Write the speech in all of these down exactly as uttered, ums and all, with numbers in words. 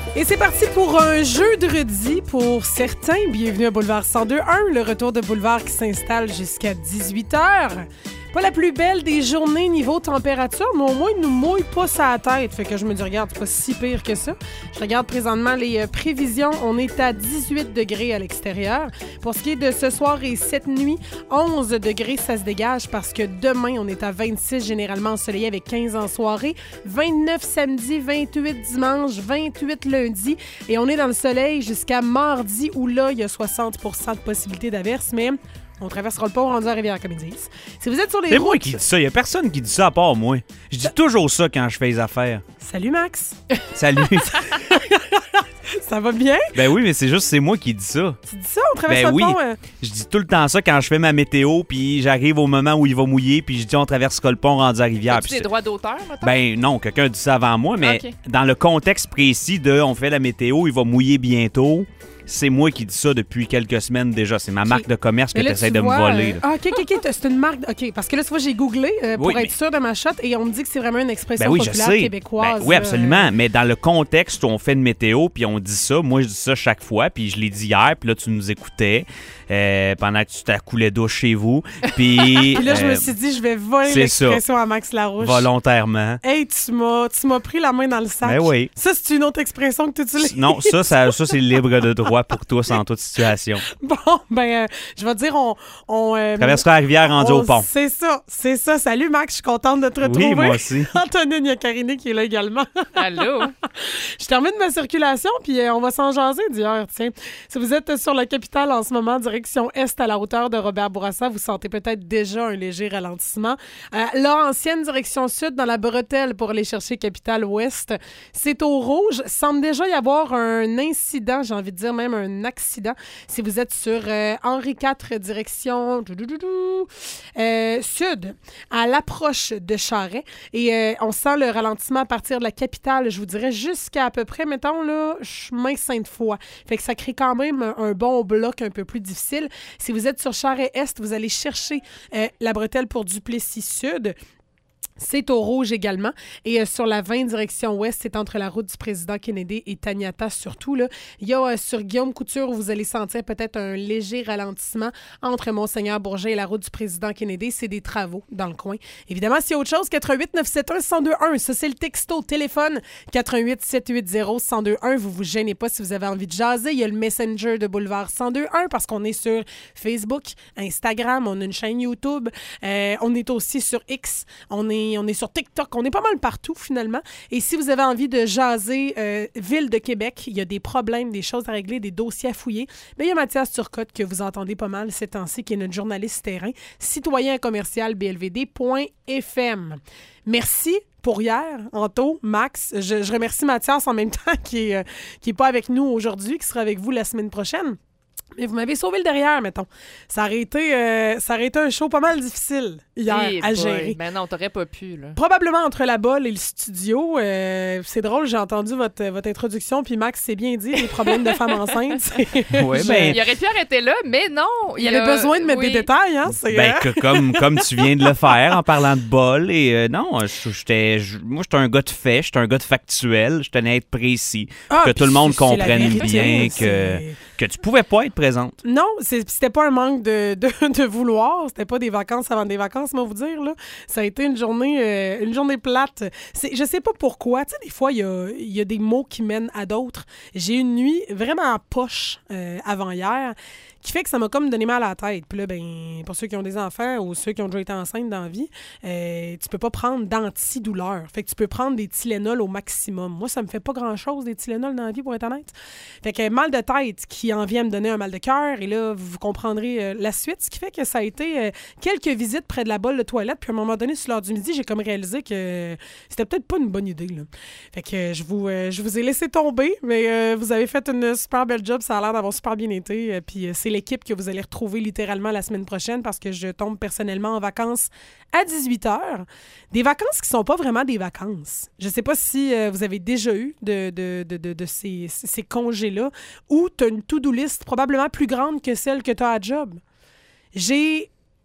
Et c'est parti pour un jeudi pour certains. Bienvenue à Boulevard cent deux point un, le retour de Boulevard qui s'installe jusqu'à dix-huit heures. Pas la plus belle des journées niveau température, mais au moins, il nous mouille pas sa tête. Fait que je me dis, regarde, c'est pas si pire que ça. Je regarde présentement les euh, prévisions. On est à dix-huit degrés à l'extérieur. Pour ce qui est de ce soir et cette nuit, onze degrés, ça se dégage parce que demain, on est à vingt-six, généralement ensoleillé avec quinze en soirée. vingt-neuf samedi, vingt-huit dimanche, vingt-huit lundi. Et on est dans le soleil jusqu'à mardi où là, il y a soixante pour cent de possibilité d'averse, mais... on traversera le pont rendu à Rivière, comme ils disent. Si vous êtes sur les C'est routes... moi qui dis ça. Il n'y a personne qui dit ça à part moi. Je dis toujours ça quand je fais les affaires. Salut, Max. Salut. Ça va bien? Ben oui, mais c'est juste c'est moi qui dis ça. Tu dis ça? On traverse Ben le oui. pont? Euh... Je dis tout le temps ça quand je fais ma météo, puis j'arrive au moment où il va mouiller, puis je dis on traversera le pont rendu à Rivière. As-tu des droits d'auteur, maintenant? Ben non, quelqu'un dit ça avant moi, mais okay. Dans le contexte précis de on fait la météo, il va mouiller bientôt... c'est moi qui dis ça depuis quelques semaines déjà. C'est ma okay. marque de commerce que tu essaies de vois, me voler. Euh... Ah, OK, OK, OK. C'est une marque... OK, parce que là, tu vois, j'ai googlé euh, pour oui, être mais... sûr de ma shot et on me dit que c'est vraiment une expression ben oui, populaire je sais. québécoise. Ben, oui, absolument. Euh... Mais dans le contexte où on fait une météo puis on dit ça, moi, je dis ça chaque fois. Puis je l'ai dit hier, puis là, tu nous écoutais euh, pendant que tu t'accoulais d'eau chez vous. Puis puis là, je euh, me suis dit, je vais voler l'expression ça. à Max Larouche. Volontairement. Hey, tu m'as, tu m'as pris la main dans le sac. Ben oui. Ça, c'est une autre expression que tu utilises. Non, ça, ça, ça c'est libre de droit pour toi en toute situation. Bon, ben, euh, je vais te dire, on... on euh, traversera la rivière rendu au pont. C'est ça, c'est ça. Salut, Max, je suis contente de te retrouver. Oui, moi aussi. Antonine Iaccarini qui est là également. Allô? Je termine ma circulation, puis euh, on va s'en jaser d'hier, tiens. Si vous êtes sur la capitale en ce moment, direction Est à la hauteur de Robert Bourassa, vous sentez peut-être déjà un léger ralentissement. Euh, là, ancienne direction Sud, dans la bretelle pour aller chercher capitale Ouest, c'est au rouge. Semble déjà y avoir un incident, j'ai envie de dire même un accident. Si vous êtes sur euh, Henri quatre, direction euh, Sud, à l'approche de Charest. Et euh, on sent le ralentissement à partir de la capitale, je vous dirais, jusqu'à à peu près, mettons, là, chemin Sainte-Foy. Fait que ça crée quand même un, un bon bloc un peu plus difficile. Si vous êtes sur Charest-Est, vous allez chercher euh, la bretelle pour Duplessis-Sud. C'est au rouge également. Et euh, sur la vingt direction ouest, c'est entre la route du président Kennedy et Taniata surtout. Là. Il y a euh, sur Guillaume Couture où vous allez sentir peut-être un léger ralentissement entre Monseigneur-Bourget et la route du président Kennedy. C'est des travaux dans le coin. Évidemment, s'il y a autre chose, quatre un huit neuf sept un un zéro deux un. Ça, c'est le texto téléphone quatre un huit sept huit zéro un zéro deux un. Vous vous gênez pas si vous avez envie de jaser. Il y a le Messenger de Boulevard cent deux point un parce qu'on est sur Facebook, Instagram, on a une chaîne YouTube. Euh, on est aussi sur X. On est On est sur TikTok, on est pas mal partout finalement. Et si vous avez envie de jaser euh, Ville de Québec, il y a des problèmes, des choses à régler, des dossiers à fouiller, bien, il y a Mathias Turcotte que vous entendez pas mal ces temps-ci, qui est notre journaliste terrain, citoyen commercial b l v d point f m. Merci pour hier, Anto, Max. Je, je remercie Mathias en même temps qui est, euh, qui est pas avec nous aujourd'hui, qui sera avec vous la semaine prochaine. Mais vous m'avez sauvé le derrière, mettons. Ça aurait été, euh, ça aurait été un show pas mal difficile hier hey à boy. gérer. Ben non, t'aurais pas pu, là. Probablement entre la bolle et le studio. Euh, c'est drôle, j'ai entendu votre, votre introduction, puis Max s'est bien dit, les problèmes de femmes enceintes. Ouais, ben... Il aurait pu arrêter là, mais non. Il y avait a... besoin de mettre oui. des détails, hein? C'est... Ben, que, comme, comme tu viens de le faire en parlant de bol. Et euh, non, j'étais, je, moi, j'étais un gars de fait, j'étais un gars de factuel, je tenais à être précis. Ah, que tout le monde comprenne bien que, que tu pouvais pas être présente. Non, c'est, c'était pas un manque de, de, de vouloir. C'était pas des vacances avant des vacances, moi vous dire. Là. Ça a été une journée, euh, une journée plate. C'est, je sais pas pourquoi. Tu sais, des fois, il y a, y a des mots qui mènent à d'autres. J'ai eu une nuit vraiment en poche euh, avant hier, qui fait que ça m'a comme donné mal à la tête. Puis là, ben, pour ceux qui ont des enfants ou ceux qui ont déjà été enceintes dans la vie, euh, tu peux pas prendre d'antidouleur. Fait que tu peux prendre des Tylenol au maximum. Moi, ça me fait pas grand-chose, des Tylenol dans la vie, pour être honnête. Fait que mal de tête qui en vient me donner un mal de cœur. Et là, vous comprendrez euh, la suite. Ce qui fait que ça a été euh, quelques visites près de la bolle de toilette. Puis à un moment donné, sur l'heure du midi, j'ai comme réalisé que c'était peut-être pas une bonne idée, là. Fait que euh, je, vous, euh, je vous ai laissé tomber, mais euh, vous avez fait une super belle job. Ça a l'air d'avoir super bien été. Euh, puis euh, c'est l'équipe que vous allez retrouver littéralement la semaine prochaine parce que je tombe personnellement en vacances à dix-huit heures. Des vacances qui sont pas vraiment des vacances. Je sais pas si euh, vous avez déjà eu de, de, de, de, de ces, ces congés-là où tu as une to-do list probablement plus grande que celle que tu as à job. J'ai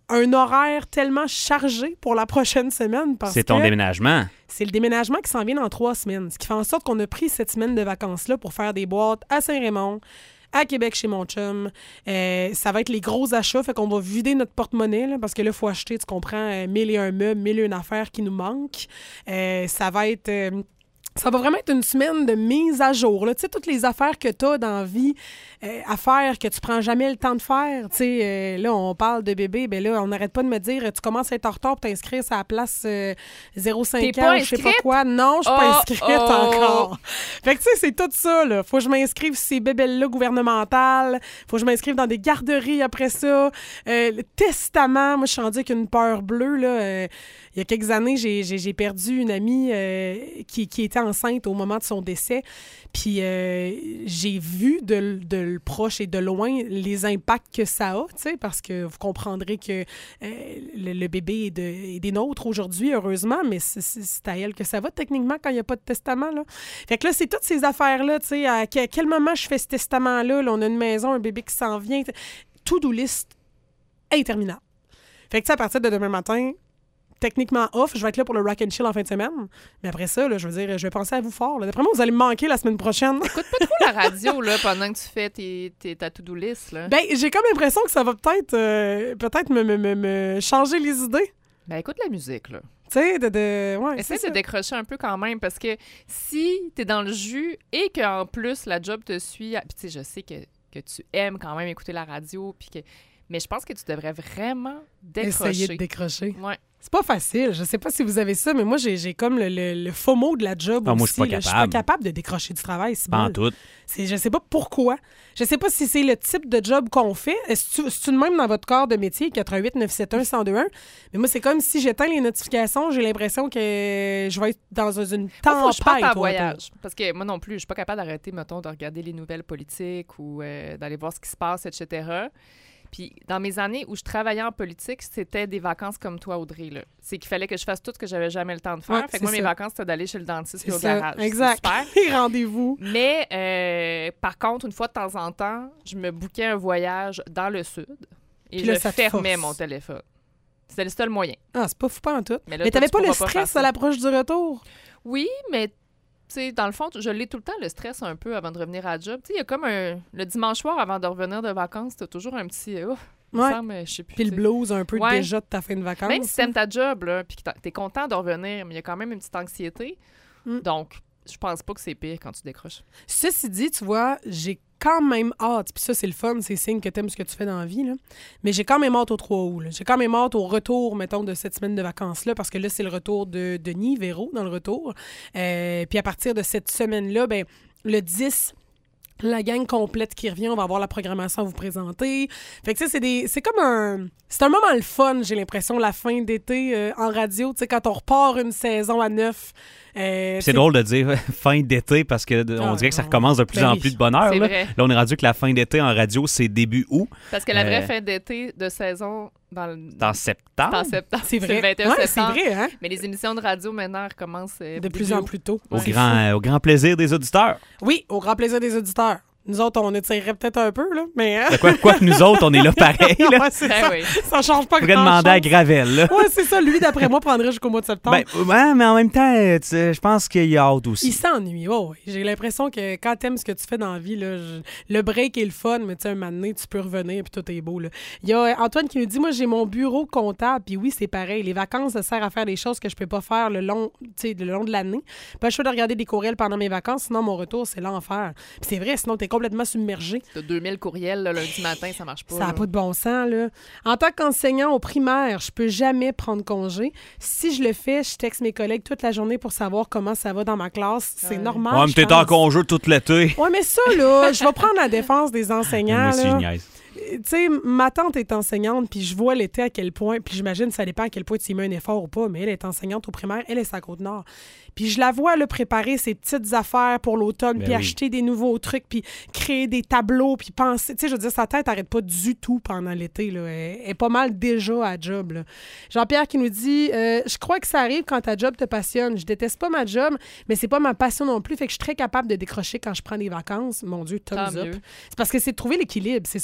un horaire tellement chargé pour la prochaine semaine. Parce c'est ton que déménagement. C'est le déménagement qui s'en vient dans trois semaines. Ce qui fait en sorte qu'on a pris cette semaine de vacances-là pour faire des boîtes à Saint-Raymond, à Québec chez mon chum. Euh, ça va être les gros achats, fait qu'on va vider notre porte-monnaie, là, parce que là, il faut acheter, tu comprends, euh, mille et un meubles, mille et une affaires qui nous manquent. Euh, ça va être... Euh, Ça va vraiment être une semaine de mise à jour. Tu sais, toutes les affaires que tu as dans la vie euh, à faire, que tu prends jamais le temps de faire. Tu sais, euh, là, on parle de bébé, ben là, on n'arrête pas de me dire, tu commences à être en retard pour t'inscrire à la place euh, zéro cinq ans, je sais pas quoi. Non, je suis oh, pas inscrite oh. encore. Fait que tu sais, c'est tout ça, là. Faut que je m'inscrive sur ces bébelles-là gouvernementales. Faut que je m'inscrive dans des garderies après ça. Euh, le testament, moi, je suis rendue avec une peur bleue, là. Euh, il y a quelques années, j'ai, j'ai, j'ai perdu une amie euh, qui, qui était enceinte au moment de son décès. Puis euh, j'ai vu de, de proche et de loin les impacts que ça a, tu sais, parce que vous comprendrez que euh, le, le bébé est, de, est des nôtres aujourd'hui, heureusement, mais c'est, c'est à elle que ça va techniquement quand il n'y a pas de testament, là. Fait que là, c'est toutes ces affaires-là, tu sais, à, à quel moment je fais ce testament-là, là, on a une maison, un bébé qui s'en vient, to-do list interminable. Fait que, tu sais, à partir de demain matin, techniquement off, je vais être là pour le rock and chill en fin de semaine. Mais après ça, là, je veux dire, je vais penser à vous fort. Là. D'après moi, vous allez me manquer la semaine prochaine. Écoute pas trop la radio là, pendant que tu fais tes, tes, ta to-do list. Là. Ben, j'ai comme l'impression que ça va peut-être euh, peut-être me, me, me, me changer les idées. Ben, écoute la musique, là. Tu sais, de... de... Ouais, Essaye c'est de ça. décrocher un peu quand même, parce que si t'es dans le jus et qu'en plus, la job te suit... Puis tu sais, je sais que, que tu aimes quand même écouter la radio, puis que... mais je pense que tu devrais vraiment décrocher. Essayer de décrocher. Ouais. C'est pas facile. Je sais pas si vous avez ça, mais moi, j'ai, j'ai comme le, le, le FOMO de la job Ah, aussi. moi, je suis pas là. Je suis capable. pas capable de décrocher du travail. C'est Pas en mal. tout. C'est, je sais pas pourquoi. Je sais pas si c'est le type de job qu'on fait. Est-ce que c'est de même dans votre corps de métier, quatre un huit neuf sept un un zéro deux un? Mais moi, c'est comme si j'éteins les notifications, j'ai l'impression que je vais être dans une tempête. Moi, faut que je parte en autour. voyage. Parce que moi non plus, je suis pas capable d'arrêter, mettons, de regarder les nouvelles politiques ou euh, d'aller voir ce qui se passe, et cetera. Puis dans mes années où je travaillais en politique, c'était des vacances comme toi, Audrey. Là. C'est qu'il fallait que je fasse tout ce que j'avais jamais le temps de faire. Ouais, fait que moi, c'est mes ça. vacances, c'était d'aller chez le dentiste C'est et au ça, garage. exact. C'est super. Les rendez-vous. Mais euh, par contre, une fois de temps en temps, je me bouquais un voyage dans le sud et Puis là, je ça te fermais force. mon téléphone. C'était le seul moyen. Ah, c'est pas fou pas en tout. Mais, Mais, là, toi, t'avais tu pas le pourras pas faire stress ça. à l'approche du retour? Oui, mais tu sais, dans le fond, je l'ai tout le temps, le stress, un peu, avant de revenir à la job. Tu sais, il y a comme un... Le dimanche soir, avant de revenir de vacances, t'as toujours un petit... Oh, il me Ouais. semble, je sais plus. Puis le tu sais. blues un peu Ouais. déjà de ta fin de vacances. Même si t'aimes ta job, là, puis que t'as- t'es content de revenir, mais il y a quand même une petite anxiété. Mm. Donc, je pense pas que c'est pire quand tu décroches. Ceci dit, tu vois, j'ai quand même hâte, puis ça, c'est le fun, c'est signe que t'aimes ce que tu fais dans la vie, là. Mais j'ai quand même hâte au trois août, là. J'ai quand même hâte au retour, mettons, de cette semaine de vacances-là, parce que là, c'est le retour de Denis Véro dans le retour. Euh, puis à partir de cette semaine-là, ben le dix... la gang complète qui revient, on va avoir la programmation à vous présenter. Fait que tu sais, c'est des c'est comme un c'est un moment le fun, j'ai l'impression, la fin d'été euh, en radio, tu sais, quand on repart une saison à neuf. Euh, C'est drôle de dire fin d'été parce que de- on Ah, dirait que ça non. recommence de plus Ben en oui. plus de bonheur. C'est Là. vrai. Là, on est rendu que la fin d'été en radio, c'est début août. Parce que la vraie Euh, fin d'été de saison dans le... Dans septembre. c'est en septembre. C'est vrai. le vingt et un Ouais, c'est septembre. vrai, hein? Mais les émissions de radio, maintenant, recommencent euh, De plus début en août. plus tôt. Au C'est grand, euh, au grand plaisir des auditeurs. fou. Oui, au grand plaisir des auditeurs. Nous autres, on étirerait peut-être un peu, là, mais... hein? De quoi, quoi que nous autres, on est là pareil. Là. Ouais, c'est Ben ça. oui. Ça change pas On pourrait grand-chose. demander à Gravel. Là. Ouais, c'est ça. Lui, d'après moi, prendrait jusqu'au mois de septembre. Ben, ouais, mais en même temps, euh, tu sais, je pense qu'il y a hâte aussi. Il s'ennuie, oh, oui. J'ai l'impression que quand t'aimes ce que tu fais dans la vie, là, je- le break est le fun, mais tu sais, un moment donné, tu peux revenir puis tout est beau. Là. Il y a euh, Antoine qui nous dit, moi, j'ai mon bureau comptable, puis oui, c'est pareil. Les vacances, ça sert à faire des choses que je peux pas faire le long, tu sais, le long de l'année. Pas le choix de regarder des courriels pendant mes vacances, sinon mon retour, c'est l'enfer. Puis c'est vrai, sinon t'es complètement submergé. T'as deux mille courriels là, lundi matin, ça marche pas. Ça n'a là. pas de bon sens, là. En tant qu'enseignant au primaire, je peux jamais prendre congé. Si je le fais, je texte mes collègues toute la journée pour savoir comment ça va dans ma classe. C'est Ouais. normal. Ouais, mais je t'es en pense. congé toute l'été. Ouais, mais ça, là, je vais prendre la défense des enseignants. Moi aussi, je là. niaise. Tu sais, ma tante est enseignante, puis je vois l'été à quel point, puis j'imagine ça dépend à quel point tu y mets un effort ou pas, mais elle est enseignante au primaire, elle est sur la Côte-Nord. Puis je la vois là, préparer ses petites affaires pour l'automne, Ben puis oui. acheter des nouveaux trucs, puis créer des tableaux, puis penser. Tu sais, je veux dire, sa tête n'arrête pas du tout pendant l'été. Là. Elle elle est pas mal déjà à job. Là. Jean-Pierre qui nous dit euh, je crois que ça arrive quand ta job te passionne. Je déteste pas ma job, mais c'est pas ma passion non plus. Fait que je suis très capable de décrocher quand je prends des vacances. Mon Dieu, thumbs Tant up. mieux. C'est parce que c'est de trouver l'équilibre, c'est ça l'affaire.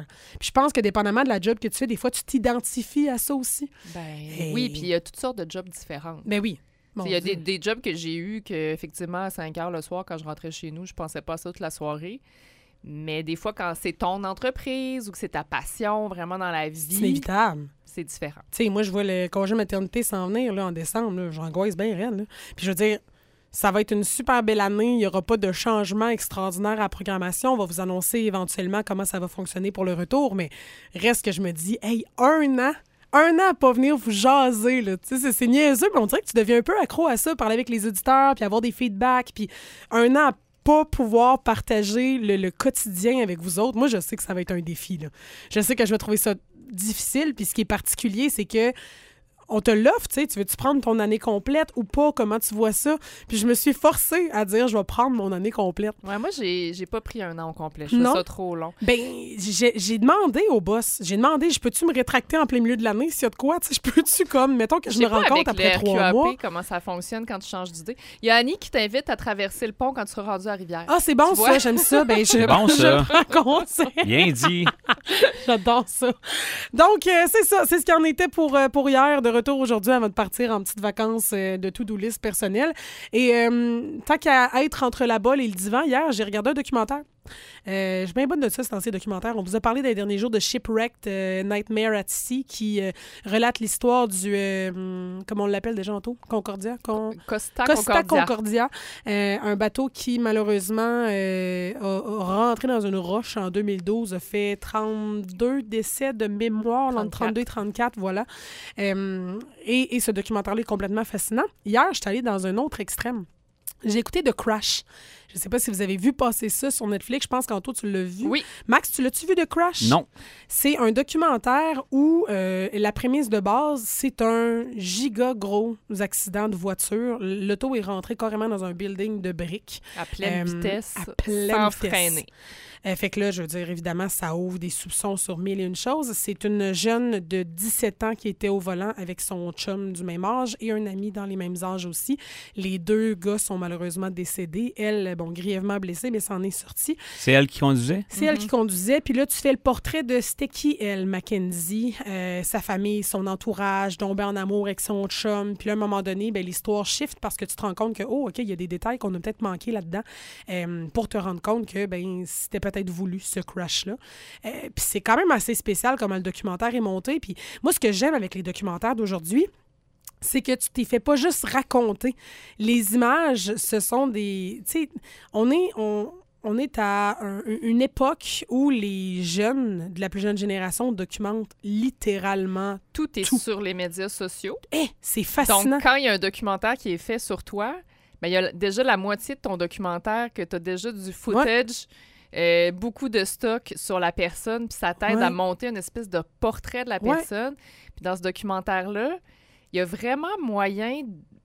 faire. Puis je pense que dépendamment de la job que tu fais, des fois, tu t'identifies à ça aussi. Ben Et... oui, puis il y a toutes sortes de jobs différents. Ben oui. Il y a des, des jobs que j'ai eus que, effectivement, à cinq heures le soir, quand je rentrais chez nous, je pensais pas à ça toute la soirée. Mais des fois, quand c'est ton entreprise ou que c'est ta passion vraiment dans la vie... C'est inévitable. C'est différent. Tu sais, moi, je vois le congé maternité s'en venir là, en décembre. Là, j'angoisse bien raide. Là. Puis je veux dire, ça va être une super belle année. Il n'y aura pas de changement extraordinaire à la programmation. On va vous annoncer éventuellement comment ça va fonctionner pour le retour. Mais reste que je me dis, hey, un an... Un an à pas venir vous jaser, là. Tu sais, c'est, c'est niaiseux, mais on dirait que tu deviens un peu accro à ça, parler avec les auditeurs, puis avoir des feedbacks, puis un an à pas pouvoir partager le, le quotidien avec vous autres. Moi, je sais que ça va être un défi, là. Je sais que je vais trouver ça difficile, puis ce qui est particulier, c'est que on te l'offre, tu sais, tu veux-tu prendre ton année complète ou pas? Comment tu vois ça? Puis je me suis forcée à dire, je vais prendre mon année complète. Ouais, moi, j'ai, j'ai pas pris un an au complet. Je trouve ça trop long. Ben, j'ai, j'ai demandé au boss, j'ai demandé, je peux-tu me rétracter en plein milieu de l'année s'il y a de quoi? Tu sais, je peux-tu comme, mettons que je, je me rends compte après trois mois. Je sais pas avec le R Q A P comment ça fonctionne quand tu changes d'idée. Il y a Annie qui t'invite à traverser le pont quand tu seras rendu à Rivière. Ah, c'est bon tu ça, vois? J'aime ça. Ben, je, c'est bon ça. Je conseille. Bien dit. J'adore ça. Donc, euh, c'est ça, c'est ce qu'il en était pour, euh, pour hier, de retour aujourd'hui avant de partir en petites vacances euh, de to-do list personnelle. Et euh, tant qu'à être entre la bolle et le divan, hier, j'ai regardé un documentaire. Euh, je suis bien bonne de ça, c'est dans ces documentaires. On vous a parlé des derniers jours de Shipwrecked euh, Nightmare at Sea qui euh, relate l'histoire du... Euh, comment on l'appelle déjà en tout? Concordia? Con... Costa, Costa Concordia. Concordia. Euh, un bateau qui, malheureusement, euh, a, a rentré dans une roche en deux mille douze, a fait trente-deux décès de mémoire, entre trente-deux et trente-quatre, voilà. Euh, et, et ce documentaire-là est complètement fascinant. Hier, je suis allée dans un autre extrême. J'ai écouté The Crash. Je ne sais pas si vous avez vu passer ça sur Netflix. Je pense qu'Anto, tu l'as vu. Oui. Max, tu l'as-tu vu, The Crash? Non. C'est un documentaire où euh, la prémisse de base, c'est un giga gros accident de voiture. L'auto est rentré carrément dans un building de briques. À pleine euh, vitesse, à pleine sans vitesse. freiner. Euh, fait que là, je veux dire, évidemment, ça ouvre des soupçons sur mille et une choses. C'est une jeune de dix-sept ans qui était au volant avec son chum du même âge et un ami dans les mêmes âges aussi. Les deux gars sont malheureusement décédés. Elle, bon, grièvement blessée, mais s'en est sortie. C'est elle qui conduisait? C'est mm-hmm. elle qui conduisait. Puis là, tu fais le portrait de c'était qui, elle, Mackenzie, euh, sa famille, son entourage, tombé en amour avec son chum. Puis là, à un moment donné, ben, l'histoire shift parce que tu te rends compte que, oh, OK, il y a des détails qu'on a peut-être manqués là-dedans euh, pour te rendre compte que, ben, c'était peut-être peut-être voulu, ce crash-là. Euh, puis c'est quand même assez spécial comment le documentaire est monté. Puis moi, ce que j'aime avec les documentaires d'aujourd'hui, c'est que tu t'es fait pas juste raconter. Les images, ce sont des... Tu sais, on est... On, On est à un, une époque où les jeunes de la plus jeune génération documentent littéralement tout. Est tout. Sur les médias sociaux. Eh, c'est fascinant. Donc, quand il y a un documentaire qui est fait sur toi, ben, il y a déjà la moitié de ton documentaire que tu as déjà du footage... Ouais. Euh, beaucoup de stock sur la personne, puis ça t'aide ouais. à monter une espèce de portrait de la personne. Ouais. Puis dans ce documentaire-là, il y a vraiment moyen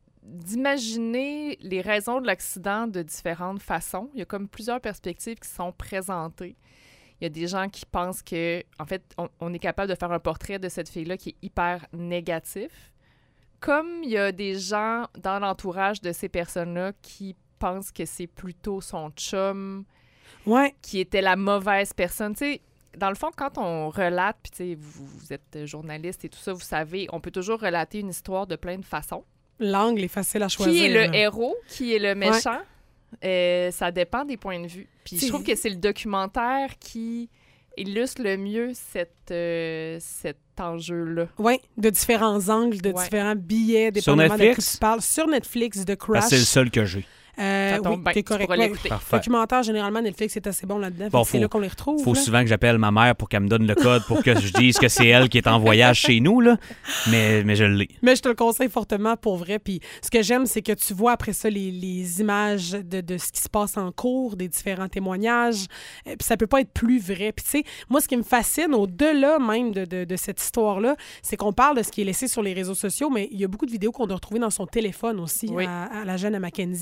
d'imaginer les raisons de l'accident de différentes façons. Il y a comme plusieurs perspectives qui sont présentées. Il y a des gens qui pensent que, en fait, on, on est capable de faire un portrait de cette fille-là qui est hyper négatif. Comme il y a des gens dans l'entourage de ces personnes-là qui pensent que c'est plutôt son chum... Ouais. qui était la mauvaise personne. Tu sais, dans le fond, quand on relate, puis tu sais, vous, vous êtes journaliste et tout ça, vous savez, on peut toujours relater une histoire de plein de façons. L'angle est facile à choisir. Qui est le là. héros, qui est le méchant, ouais. euh, ça dépend des points de vue. Puis je trouve que c'est le documentaire qui illustre le mieux cette, euh, cet enjeu-là. Oui, de différents angles, de ouais. différents billets, dépendamment de qui tu parles. Sur Netflix, The Crash. Parce que c'est le seul que j'ai. Euh, oui, bien, t'es correct. Ouais. Documentaire, généralement, Netflix est assez bon là-dedans. Bon, c'est faut, là qu'on les retrouve. Il faut là. souvent que j'appelle ma mère pour qu'elle me donne le code pour que je dise que c'est elle qui est en voyage chez nous, là. Mais, mais je l'ai. Mais je te le conseille fortement pour vrai. Puis ce que j'aime, c'est que tu vois après ça les, les images de, de ce qui se passe en cours, des différents témoignages. Puis ça peut pas être plus vrai. Puis tu sais, moi, ce qui me fascine, au-delà même de, de, de cette histoire-là, c'est qu'on parle de ce qui est laissé sur les réseaux sociaux, mais il y a beaucoup de vidéos qu'on a retrouvées dans son téléphone aussi, oui. à, à la jeune à Mackenzie.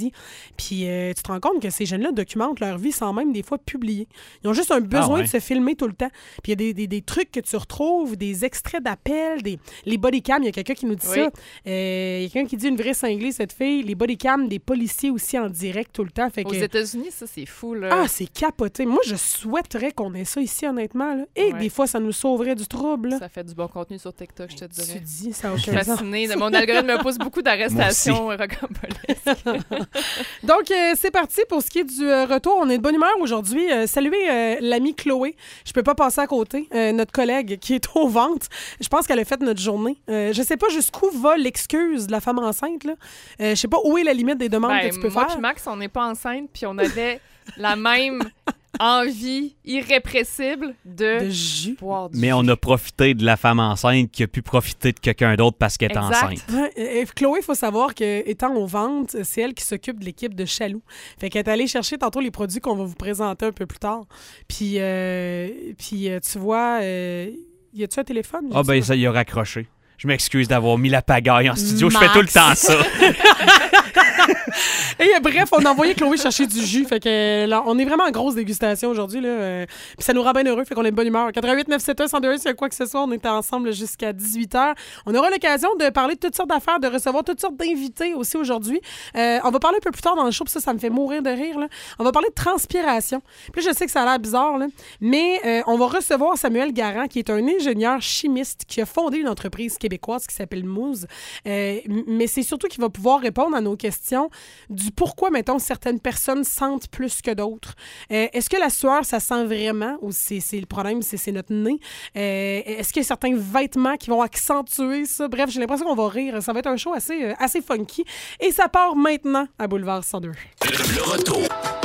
Puis euh, tu te rends compte que ces jeunes-là documentent leur vie sans même des fois publier. Ils ont juste un besoin ah ouais. de se filmer tout le temps. Puis il y a des, des, des trucs que tu retrouves, des extraits d'appels, des les bodycams. Il y a quelqu'un qui nous dit oui. ça. Il euh, y a quelqu'un qui dit une vraie cinglée, cette fille. Les bodycams des policiers aussi en direct tout le temps. Fait Aux que... États-Unis, ça, c'est fou, là. Ah, c'est capoté. Moi, je souhaiterais qu'on ait ça ici, honnêtement. Là. Et ouais. des fois, ça nous sauverait du trouble. Là. Ça fait du bon contenu sur TikTok, je te dirais. Tu dis, ça a aucun sens. Je suis fascinée. Mon algorithme me pousse beaucoup d'arrestations rocambolesques. Donc, euh, c'est parti pour ce qui est du euh, retour. On est de bonne humeur aujourd'hui. Euh, saluez euh, l'amie Chloé. Je peux pas passer à côté. Euh, notre collègue qui est aux ventes. Je pense qu'elle a fait notre journée. Euh, je sais pas jusqu'où va l'excuse de la femme enceinte. Là. Euh, je sais pas où est la limite des demandes ben, que tu peux moi faire. Moi puis Max, on n'est pas enceinte, puis on avait la même envie irrépressible de, de jus. boire du Mais jus. on a profité de la femme enceinte qui a pu profiter de quelqu'un d'autre parce qu'elle est exact. enceinte. Ouais, et Chloé, il faut savoir qu'étant aux ventes, c'est elle qui s'occupe de l'équipe de Chaloux. Fait qu'elle est allée chercher tantôt les produits qu'on va vous présenter un peu plus tard. Puis, euh, puis euh, tu vois, euh, y a-tu un téléphone? Ah, ben ça y a raccroché. Je m'excuse d'avoir mis la pagaille en studio. Max. Je fais tout le temps ça. Et bref, on a envoyé Chloé chercher du jus. Fait que là, on est vraiment en grosse dégustation aujourd'hui. Là, euh, puis ça nous rend bien heureux. Fait qu'on est de bonne humeur. quatre-vingt-huit neuf sept un un zéro deux un, s'il y a quoi que ce soit, on est ensemble jusqu'à dix-huit heures. On aura l'occasion de parler de toutes sortes d'affaires, de recevoir toutes sortes d'invités aussi aujourd'hui. Euh, on va parler un peu plus tard dans le show, puis ça, ça me fait mourir de rire. Là. On va parler de transpiration. Puis là, je sais que ça a l'air bizarre, là, mais euh, on va recevoir Samuel Garand, qui est un ingénieur chimiste qui a fondé une entreprise québécoise qui s'appelle Mouze. Euh, mais c'est surtout qu'il va pouvoir répondre à nos questions du pourquoi, mettons, certaines personnes sentent plus que d'autres. Euh, est-ce que la sueur, ça sent vraiment ou c'est, c'est le problème, c'est, c'est notre nez? Euh, est-ce qu'il y a certains vêtements qui vont accentuer ça? Bref, j'ai l'impression qu'on va rire. Ça va être un show assez, euh, assez funky. Et ça part maintenant à Boulevard cent deux. Le retour.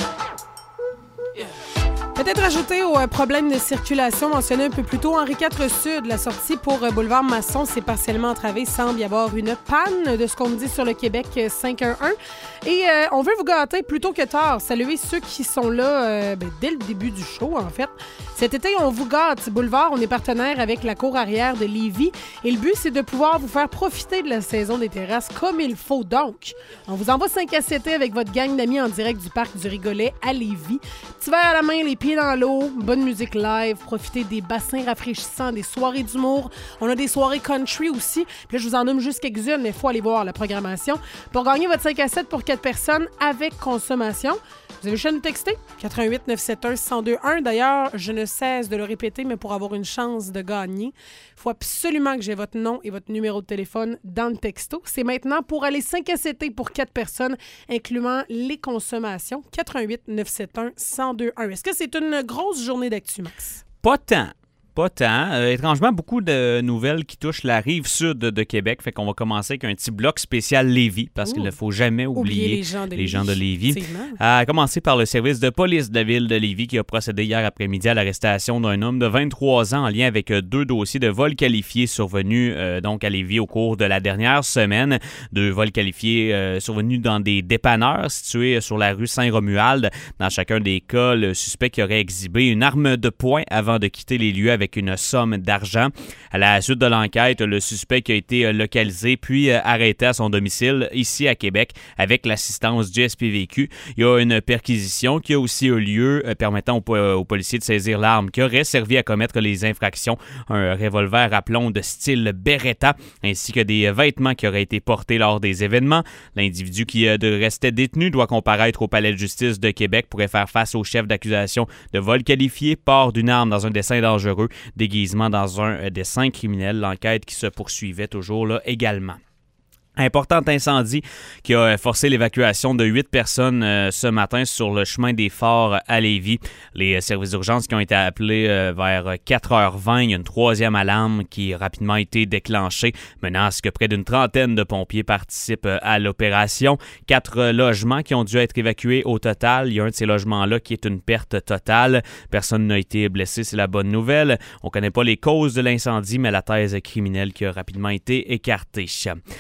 Peut-être ajouter au euh, problème de circulation mentionné un peu plus tôt, Henri quatre Sud, la sortie pour euh, Boulevard Masson, c'est partiellement entravée. Il semble y avoir une panne de ce qu'on me dit sur le Québec cinq un un. Et euh, on veut vous gâter plus tôt que tard. Saluer ceux qui sont là euh, ben, dès le début du show, en fait. Cet été, on vous gâte. Boulevard, on est partenaire avec la cour arrière de Lévis. Et le but, c'est de pouvoir vous faire profiter de la saison des terrasses comme il faut. Donc, on vous envoie cinq à sept avec votre gang d'amis en direct du parc du Rigolet à Lévis. Petit verre à la main, les pieds dans l'eau, bonne musique live, profitez des bassins rafraîchissants, des soirées d'humour. On a des soirées country aussi. Puis là, je vous en nomme juste quelques-unes, mais il faut aller voir la programmation. Pour gagner votre cinq à sept pour quatre personnes avec consommation, vous avez juste à nous texter quatre-vingt-huit neuf sept un un zéro deux un. D'ailleurs, je ne cesse de le répéter, mais pour avoir une chance de gagner, il faut absolument que j'ai votre nom et votre numéro de téléphone dans le texto. C'est maintenant pour aller cinq à sept pour quatre personnes, incluant les consommations. quatre-vingt-huit neuf sept un un zéro deux un. Est-ce que c'est une grosse journée d'actu, Max? Pas tant. Pas tant. Euh, étrangement, beaucoup de nouvelles qui touchent la rive sud de Québec. Fait qu'on va commencer avec un petit bloc spécial Lévis, parce Ouh. qu'il ne faut jamais oublier, oublier les gens de les Lévis. Gens de Lévis. À commencer par le service de police de la ville de Lévis qui a procédé hier après-midi à l'arrestation d'un homme de vingt-trois ans en lien avec deux dossiers de vol qualifié survenus euh, donc à Lévis au cours de la dernière semaine. Deux vols qualifiés euh, survenus dans des dépanneurs situés sur la rue Saint-Romuald. Dans chacun des cas, le suspect qui aurait exhibé une arme de poing avant de quitter les lieux avec une somme d'argent. À la suite de l'enquête, le suspect qui a été localisé puis arrêté à son domicile ici à Québec avec l'assistance du S P V Q. Il y a une perquisition qui a aussi eu lieu permettant aux, aux policiers de saisir l'arme qui aurait servi à commettre les infractions, un revolver à plomb de style Beretta ainsi que des vêtements qui auraient été portés lors des événements. L'individu qui restait détenu doit comparaître au palais de justice de Québec pour faire face au chef d'accusation de vol qualifié, port d'une arme dans un dessein dangereux, déguisement dans un dessein criminel. L'enquête qui se poursuivait toujours là également. Important incendie qui a forcé l'évacuation de huit personnes euh, ce matin sur le chemin des Forts à Lévis. Les services d'urgence qui ont été appelés euh, vers quatre heures vingt. Il y a une troisième alarme qui a rapidement été déclenchée, menant à ce que près d'une trentaine de pompiers participent à l'opération. Quatre logements qui ont dû être évacués au total. Il y a un de ces logements-là qui est une perte totale. Personne n'a été blessé, c'est la bonne nouvelle. On ne connaît pas les causes de l'incendie, mais la thèse criminelle qui a rapidement été écartée. Dans le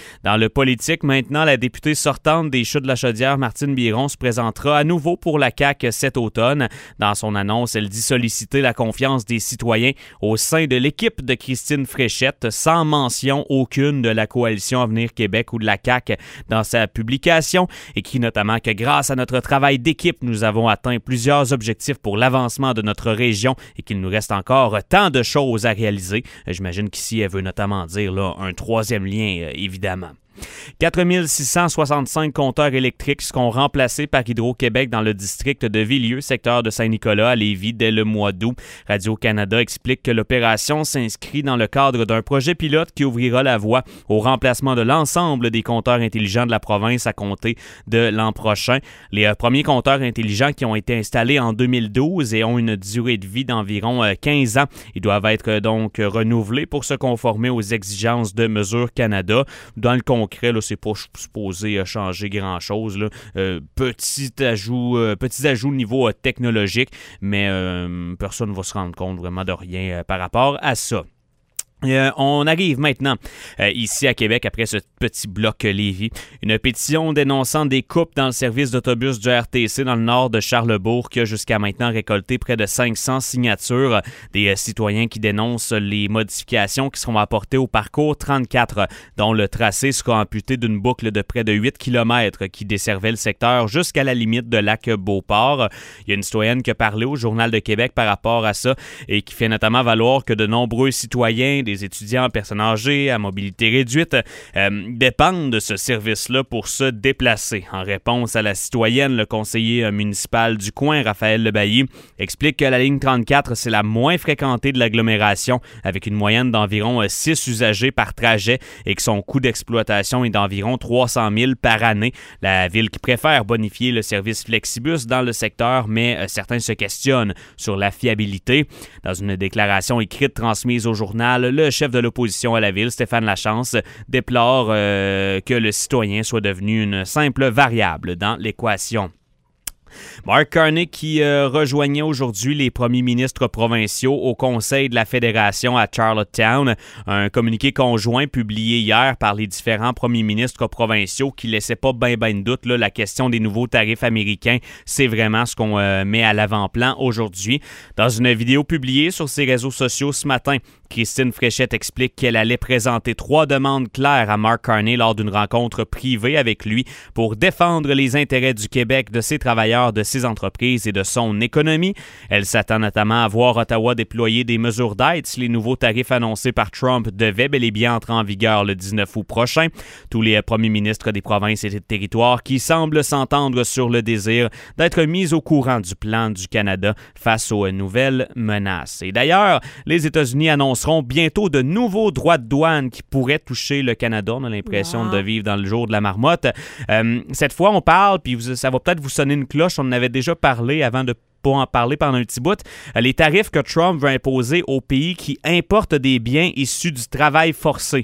politique, maintenant, la députée sortante des Chutes-de-la-Chaudière, Martine Biron, se présentera à nouveau pour la C A Q cet automne. Dans son annonce, elle dit solliciter la confiance des citoyens au sein de l'équipe de Christine Fréchette, sans mention aucune de la coalition Avenir Québec ou de la C A Q dans sa publication, écrit notamment que grâce à notre travail d'équipe, nous avons atteint plusieurs objectifs pour l'avancement de notre région et qu'il nous reste encore tant de choses à réaliser. J'imagine qu'ici, elle veut notamment dire là, un troisième lien, euh, évidemment. quatre mille six cent soixante-cinq compteurs électriques seront remplacés par Hydro-Québec dans le district de Villieu, secteur de Saint-Nicolas, à Lévis, dès le mois d'août. Radio-Canada explique que l'opération s'inscrit dans le cadre d'un projet pilote qui ouvrira la voie au remplacement de l'ensemble des compteurs intelligents de la province à compter de l'an prochain. Les euh, premiers compteurs intelligents qui ont été installés en deux mille douze et ont une durée de vie d'environ euh, quinze ans. Ils doivent être euh, donc renouvelés pour se conformer aux exigences de Mesure Canada. Dans le concret, là, c'est pas supposé changer grand-chose. Là. Euh, petit ajout, euh, petits ajouts au niveau euh, technologique, mais euh, personne ne va se rendre compte vraiment de rien euh, par rapport à ça. Euh, on arrive maintenant euh, ici à Québec après ce petit bloc euh, Lévis. Une pétition dénonçant des coupes dans le service d'autobus du R T C dans le nord de Charlesbourg qui a jusqu'à maintenant récolté près de cinq cents signatures euh, des euh, citoyens qui dénoncent les modifications qui seront apportées au parcours trente-quatre, dont le tracé sera amputé d'une boucle de près de huit kilomètres qui desservait le secteur jusqu'à la limite de Lac-Beauport. Il y a une citoyenne qui a parlé au Journal de Québec par rapport à ça et qui fait notamment valoir que de nombreux citoyens, des étudiants, personnes âgées, à mobilité réduite, euh, dépendent de ce service-là pour se déplacer. En réponse à la citoyenne, le conseiller municipal du coin, Raphaël Lebailly, explique que la ligne trente-quatre, c'est la moins fréquentée de l'agglomération, avec une moyenne d'environ six usagers par trajet et que son coût d'exploitation est d'environ trois cent mille par année. La ville qui préfère bonifier le service Flexibus dans le secteur, mais euh, certains se questionnent sur la fiabilité. Dans une déclaration écrite transmise au journal, le chef de l'opposition à la ville, Stéphane Lachance, déplore euh, que le citoyen soit devenu une simple variable dans l'équation. Mark Carney qui euh, rejoignait aujourd'hui les premiers ministres provinciaux au Conseil de la Fédération à Charlottetown. Un communiqué conjoint publié hier par les différents premiers ministres provinciaux qui laissait pas ben ben de doute. Là, la question des nouveaux tarifs américains, c'est vraiment ce qu'on euh, met à l'avant-plan aujourd'hui. Dans une vidéo publiée sur ses réseaux sociaux ce matin, Christine Fréchette explique qu'elle allait présenter trois demandes claires à Mark Carney lors d'une rencontre privée avec lui pour défendre les intérêts du Québec, de ses travailleurs, de ses entreprises et de son économie. Elle s'attend notamment à voir Ottawa déployer des mesures d'aide si les nouveaux tarifs annoncés par Trump devaient bel et bien entrer en vigueur le dix-neuf août prochain. Tous les premiers ministres des provinces et des territoires qui semblent s'entendre sur le désir d'être mis au courant du plan du Canada face aux nouvelles menaces. Et d'ailleurs, les États-Unis annoncent bientôt de nouveaux droits de douane qui pourraient toucher le Canada. On a l'impression wow. de vivre dans le jour de la marmotte. Euh, cette fois, on parle, puis vous, ça va peut-être vous sonner une cloche. On en avait déjà parlé avant de pas en parler pendant un petit bout. Euh, les tarifs que Trump veut imposer aux pays qui importent des biens issus du travail forcé.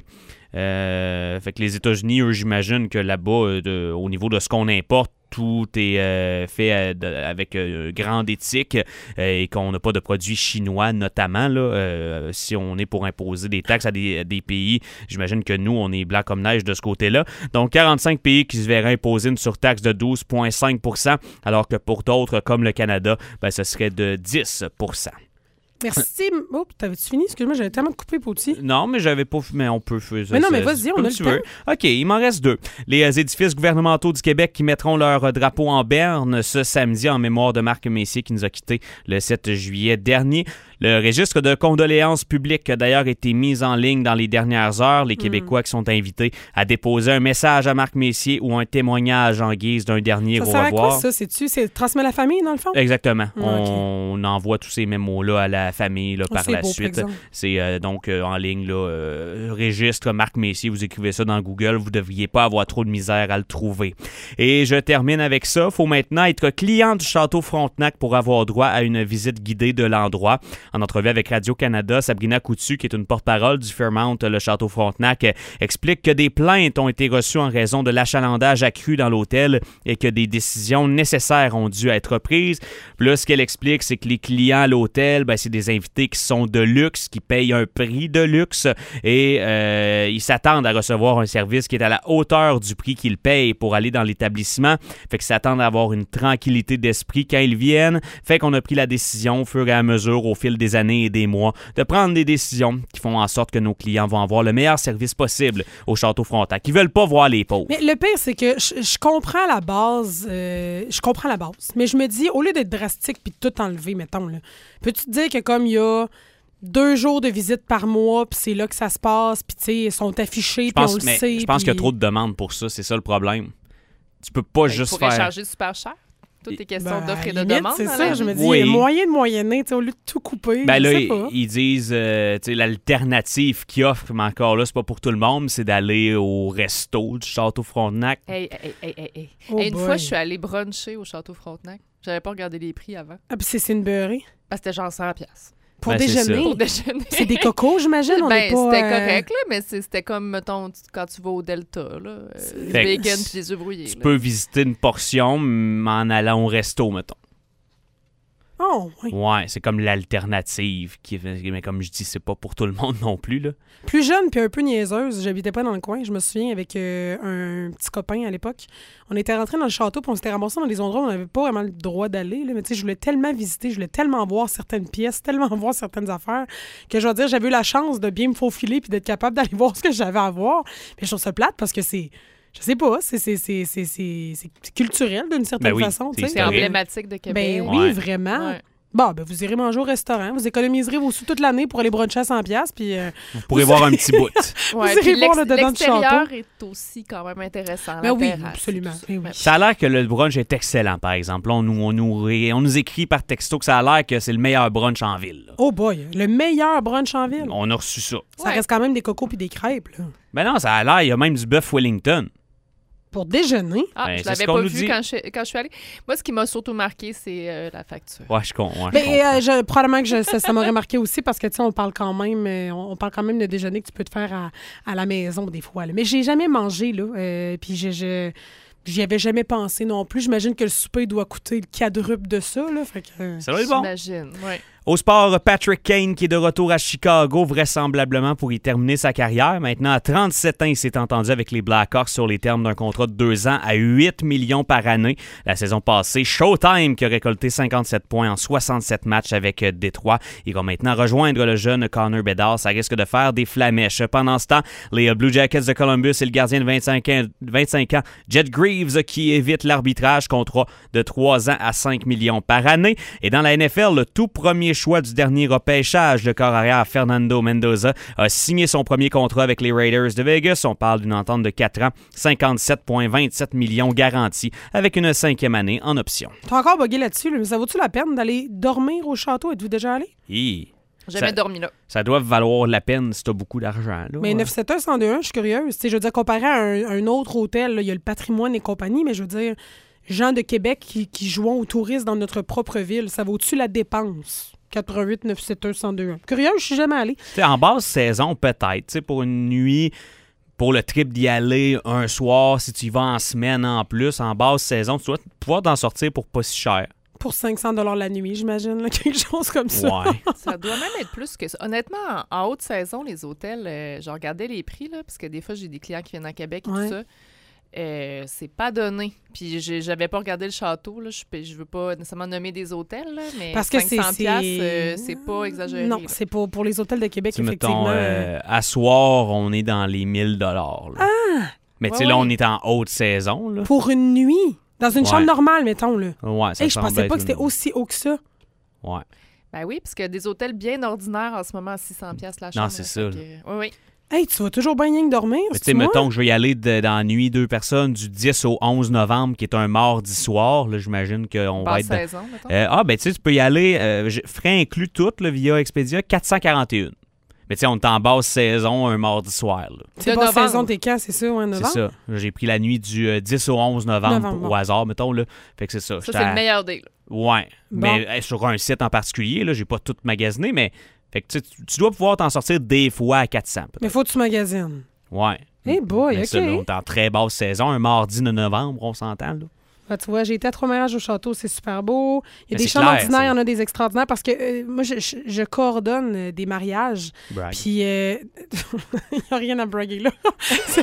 Euh, fait que les États-Unis, eux, j'imagine que là-bas, euh, de, au niveau de ce qu'on importe, tout est euh, fait euh, de, avec euh, grande éthique euh, et qu'on n'a pas de produits chinois notamment. Là, euh, si on est pour imposer des taxes à des, à des pays, j'imagine que nous, on est blanc comme neige de ce côté-là. Donc, quarante-cinq pays qui se verraient imposer une surtaxe de douze virgule cinq pour cent, alors que pour d'autres, comme le Canada, ben, ce serait de dix pour cent. Merci. Oh, t'avais-tu fini? Excuse-moi, j'avais tellement coupé, Pauty. Non, mais j'avais pas... Mais on peut faire ça. Mais non, mais vas-y, on a le temps. Veux. OK, il m'en reste deux. Les édifices gouvernementaux du Québec qui mettront leur drapeau en berne ce samedi en mémoire de Marc Messier qui nous a quittés le sept juillet dernier. Le registre de condoléances publiques a d'ailleurs été mis en ligne dans les dernières heures. Les Québécois mmh. qui sont invités à déposer un message à Marc Messier ou un témoignage en guise d'un dernier au revoir. Ça sert à quoi, ça? C'est-tu? C'est transmettre la famille, dans le fond? Exactement. Mmh, on, okay. on envoie tous ces mémos-là à la famille là, oh, par la beau, suite. C'est euh, donc euh, en ligne, là, euh, registre Marc Messier. Vous écrivez ça dans Google. Vous ne devriez pas avoir trop de misère à le trouver. Et je termine avec ça. Il faut maintenant être client du Château Frontenac pour avoir droit à une visite guidée de l'endroit. En entrevue avec Radio-Canada, Sabrina Coutu, qui est une porte-parole du Fairmount, le Château Frontenac, explique que des plaintes ont été reçues en raison de l'achalandage accru dans l'hôtel et que des décisions nécessaires ont dû être prises. Puis là, ce qu'elle explique, c'est que les clients à l'hôtel, ben, c'est des invités qui sont de luxe, qui payent un prix de luxe et euh, ils s'attendent à recevoir un service qui est à la hauteur du prix qu'ils payent pour aller dans l'établissement. Fait qu'ils s'attendent à avoir une tranquillité d'esprit quand ils viennent. Fait qu'on a pris la décision au fur et à mesure, au fil des années et des mois, de prendre des décisions qui font en sorte que nos clients vont avoir le meilleur service possible au Château Frontenac. Ils veulent pas voir les pauvres. Mais le pire, c'est que je, je comprends la base. Euh, je comprends la base. Mais je me dis, au lieu d'être drastique puis de tout enlever, mettons, là, peux-tu te dire que comme il y a deux jours de visite par mois, puis c'est là que ça se passe, puis tu sais, ils sont affichés, puis on le mais sait. Je pense pis... qu'il y a trop de demandes pour ça, c'est ça le problème. Tu peux pas ben, juste il pourrait faire... charger super cher. Tout est question ben, d'offre et de limite, demande. c'est hein, ça, là. je me dis, oui. il y a moyen de moyenner, tu sais, au lieu de tout couper, Ben je là, sais pas. ils, ils disent, euh, tu sais, l'alternative qu'ils offrent, mais encore là, c'est pas pour tout le monde, c'est d'aller au resto du Château Frontenac. Hey, hey, hey, hey, hey. Oh Hey, une boy. fois, je suis allée bruncher au Château Frontenac. J'avais pas regardé les prix avant. Ah, puis c'est, c'est une beurrée. Ah, c'était genre cent piastres. Pour Ben, c'est déjeuner. ça. Pour déjeuner. C'est des cocos, j'imagine. On ben, est pas, c'était euh, correct, là, mais c'est- c'était comme, mettons, tu- quand tu vas au Delta, là, euh, du Fait que bacon puis des œufs brouillés. Tu là. peux visiter une portion mm, en allant au resto, mettons. Oh, oui. Ouais, c'est comme l'alternative. Qui, mais comme je dis, c'est pas pour tout le monde non plus, là. Plus jeune puis un peu niaiseuse, j'habitais pas dans le coin. Je me souviens avec euh, un petit copain à l'époque. On était rentrés dans le château puis on s'était ramassés dans des endroits où on n'avait pas vraiment le droit d'aller. Là. Mais tu sais, je voulais tellement visiter, je voulais tellement voir certaines pièces, tellement voir certaines affaires que je dois dire, j'avais eu la chance de bien me faufiler puis d'être capable d'aller voir ce que j'avais à voir. Mais je trouve ça plate parce que c'est... Je sais pas, c'est, c'est, c'est, c'est, c'est, c'est culturel d'une certaine Ben oui, façon. c'est tu sais. C'est emblématique de Québec. Ben oui, Ouais. vraiment. Ouais. Bon, ben vous irez manger au restaurant, vous économiserez vos sous toute l'année pour aller bruncher à cent piastres, puis... euh, Vous pourrez voir un petit bout. Ouais, Vous puis irez voir l'ex- le dedans du l'extérieur château. est aussi quand même intéressant. Ben la oui, terrasse, absolument. tout ça. Ben oui. Ça a l'air que le brunch est excellent, par exemple. Là, on, nous, on, nous, ré- on nous écrit par texto que ça a l'air que c'est le meilleur brunch en ville. là. Oh boy, le meilleur brunch en ville. On a reçu ça. Ça Ouais. reste quand même des cocos puis des crêpes, là. Ben non, ça a l'air, il y a même du bœuf Wellington. Pour déjeuner. Ah, Ben, je c'est l'avais ce qu'on pas nous vu dit. quand je, quand je suis allée. Moi, ce qui m'a surtout marqué, c'est euh, la facture. Ouais, je, con, ouais, je Ben, comprends. euh, je- probablement que je- ça, ça m'aurait marqué aussi parce que, tu sais, on parle quand même euh, on on parle quand même de déjeuner que tu peux te faire à, à la maison des fois. Là. Mais j'ai jamais mangé, là. Euh, puis je... je J'y avais jamais pensé non plus. J'imagine que le souper doit coûter le quadruple de ça, là. Fait que... euh, Ça doit être bon. J'imagine, ouais. Au sport, Patrick Kane qui est de retour à Chicago, vraisemblablement pour y terminer sa carrière. Maintenant, à trente-sept ans, il s'est entendu avec les Blackhawks sur les termes d'un contrat de deux ans à huit millions par année. La saison passée, Showtime qui a récolté cinquante-sept points en soixante-sept matchs avec euh, Détroit. Il va maintenant rejoindre le jeune Connor Bedard. Ça risque de faire des flamèches. Pendant ce temps, les Blue Jackets de Columbus et le gardien de vingt-cinq ans, vingt-cinq ans Jet Greaves qui évite l'arbitrage, contrat de trois ans à cinq millions par année. Et dans la N F L, le tout premier choix du dernier repêchage, le corps arrière Fernando Mendoza a signé son premier contrat avec les Raiders de Vegas. On parle d'une entente de quatre ans, cinquante-sept virgule vingt-sept millions garantis, avec une cinquième année en option. T'as encore bugué là-dessus, là, mais ça vaut-tu la peine d'aller dormir au château? Êtes-vous déjà allé? Hi. J'ai jamais Ça- dormi là. Ça doit valoir la peine si t'as beaucoup d'argent. Là. Mais neuf sept un cent deux un, je suis curieuse. Tu sais, je veux dire, comparé à un, un autre hôtel, là, il y a le patrimoine et compagnie, mais je veux dire, gens de Québec qui, qui jouons aux touristes dans notre propre ville, ça vaut-tu la dépense? quatre-vingt-huit neuf sept un cent deux un. Curieuse, je suis jamais allée. T'sais, en basse saison, peut-être. T'sais, pour une nuit, pour le trip d'y aller un soir, si tu y vas en semaine en plus, en basse saison, tu dois pouvoir t'en sortir pour pas si cher. Pour cinq cents dollars la nuit, j'imagine, là, quelque chose comme ça. Ouais. Ça doit même être plus que ça. Honnêtement, en, en haute saison, les hôtels, euh, je regardais les prix, là, parce que des fois, j'ai des clients qui viennent à Québec et Ouais. tout ça. Euh, c'est pas donné. Puis j'ai- j'avais pas regardé le château. Là. Je, je veux pas nécessairement nommer des hôtels, là, mais Parce que c'est... cinq cents c'est... piastres, euh, c'est pas exagéré. Non, là. c'est pour, pour les hôtels de Québec, T'sais, effectivement. mettons, euh, à soir, on est dans les mille dollars. Ah! Mais tu sais, Ouais, là, ouais. on est en haute saison. Là. Pour une nuit, dans une Ouais. chambre normale, mettons, là. Ouais, ça Hey, je semble pensais être pas que c'était une- aussi haut que ça. Ouais. Ben oui, parce que des hôtels bien ordinaires en ce moment à six cents piastres la chambre. c'est là. ça, Fait là. que, oui, oui. Hey, tu vas toujours bien rien que dormir, Mais tu c'est sais, moi? mettons que je vais y aller de- dans la nuit deux personnes du dix au onze novembre, qui est un mardi soir. Là, j'imagine qu'on va Basse être dans... saison, mettons. Euh, ah, ben tu sais, tu peux y aller, euh, je- frais inclus tout, là, via Expedia, quatre cent quarante et un. Mais tu sais, on est en basse saison un mardi soir. là. C'est De pas novembre. saison, t'es quand, c'est ça, ouais, novembre? C'est ça. J'ai pris la nuit du euh, dix au onze novembre, Novembre, au bon. hasard, mettons. Là. Fait que c'est ça. Ça, J'étais c'est à- le meilleur deal. Ouais, Bon. mais euh, sur un site en particulier, là, j'ai pas tout magasiné, mais fait que, tu, tu dois pouvoir t'en sortir des fois à quatre cents. Peut-être. Mais faut que tu magasines. Ouais. Eh boy, mais OK. ça, là, on est en très basse saison, un mardi de novembre, on s'entend, là. Ah, tu vois, j'ai été à Trois-Mariages au château, c'est super beau. Il y a Mais des c'est chambres clair, ordinaires, il y c'est- en a des extraordinaires parce que euh, moi, je, je- je coordonne euh, des mariages. Brag. Puis, euh, il n'y a rien à braguer là. C'est-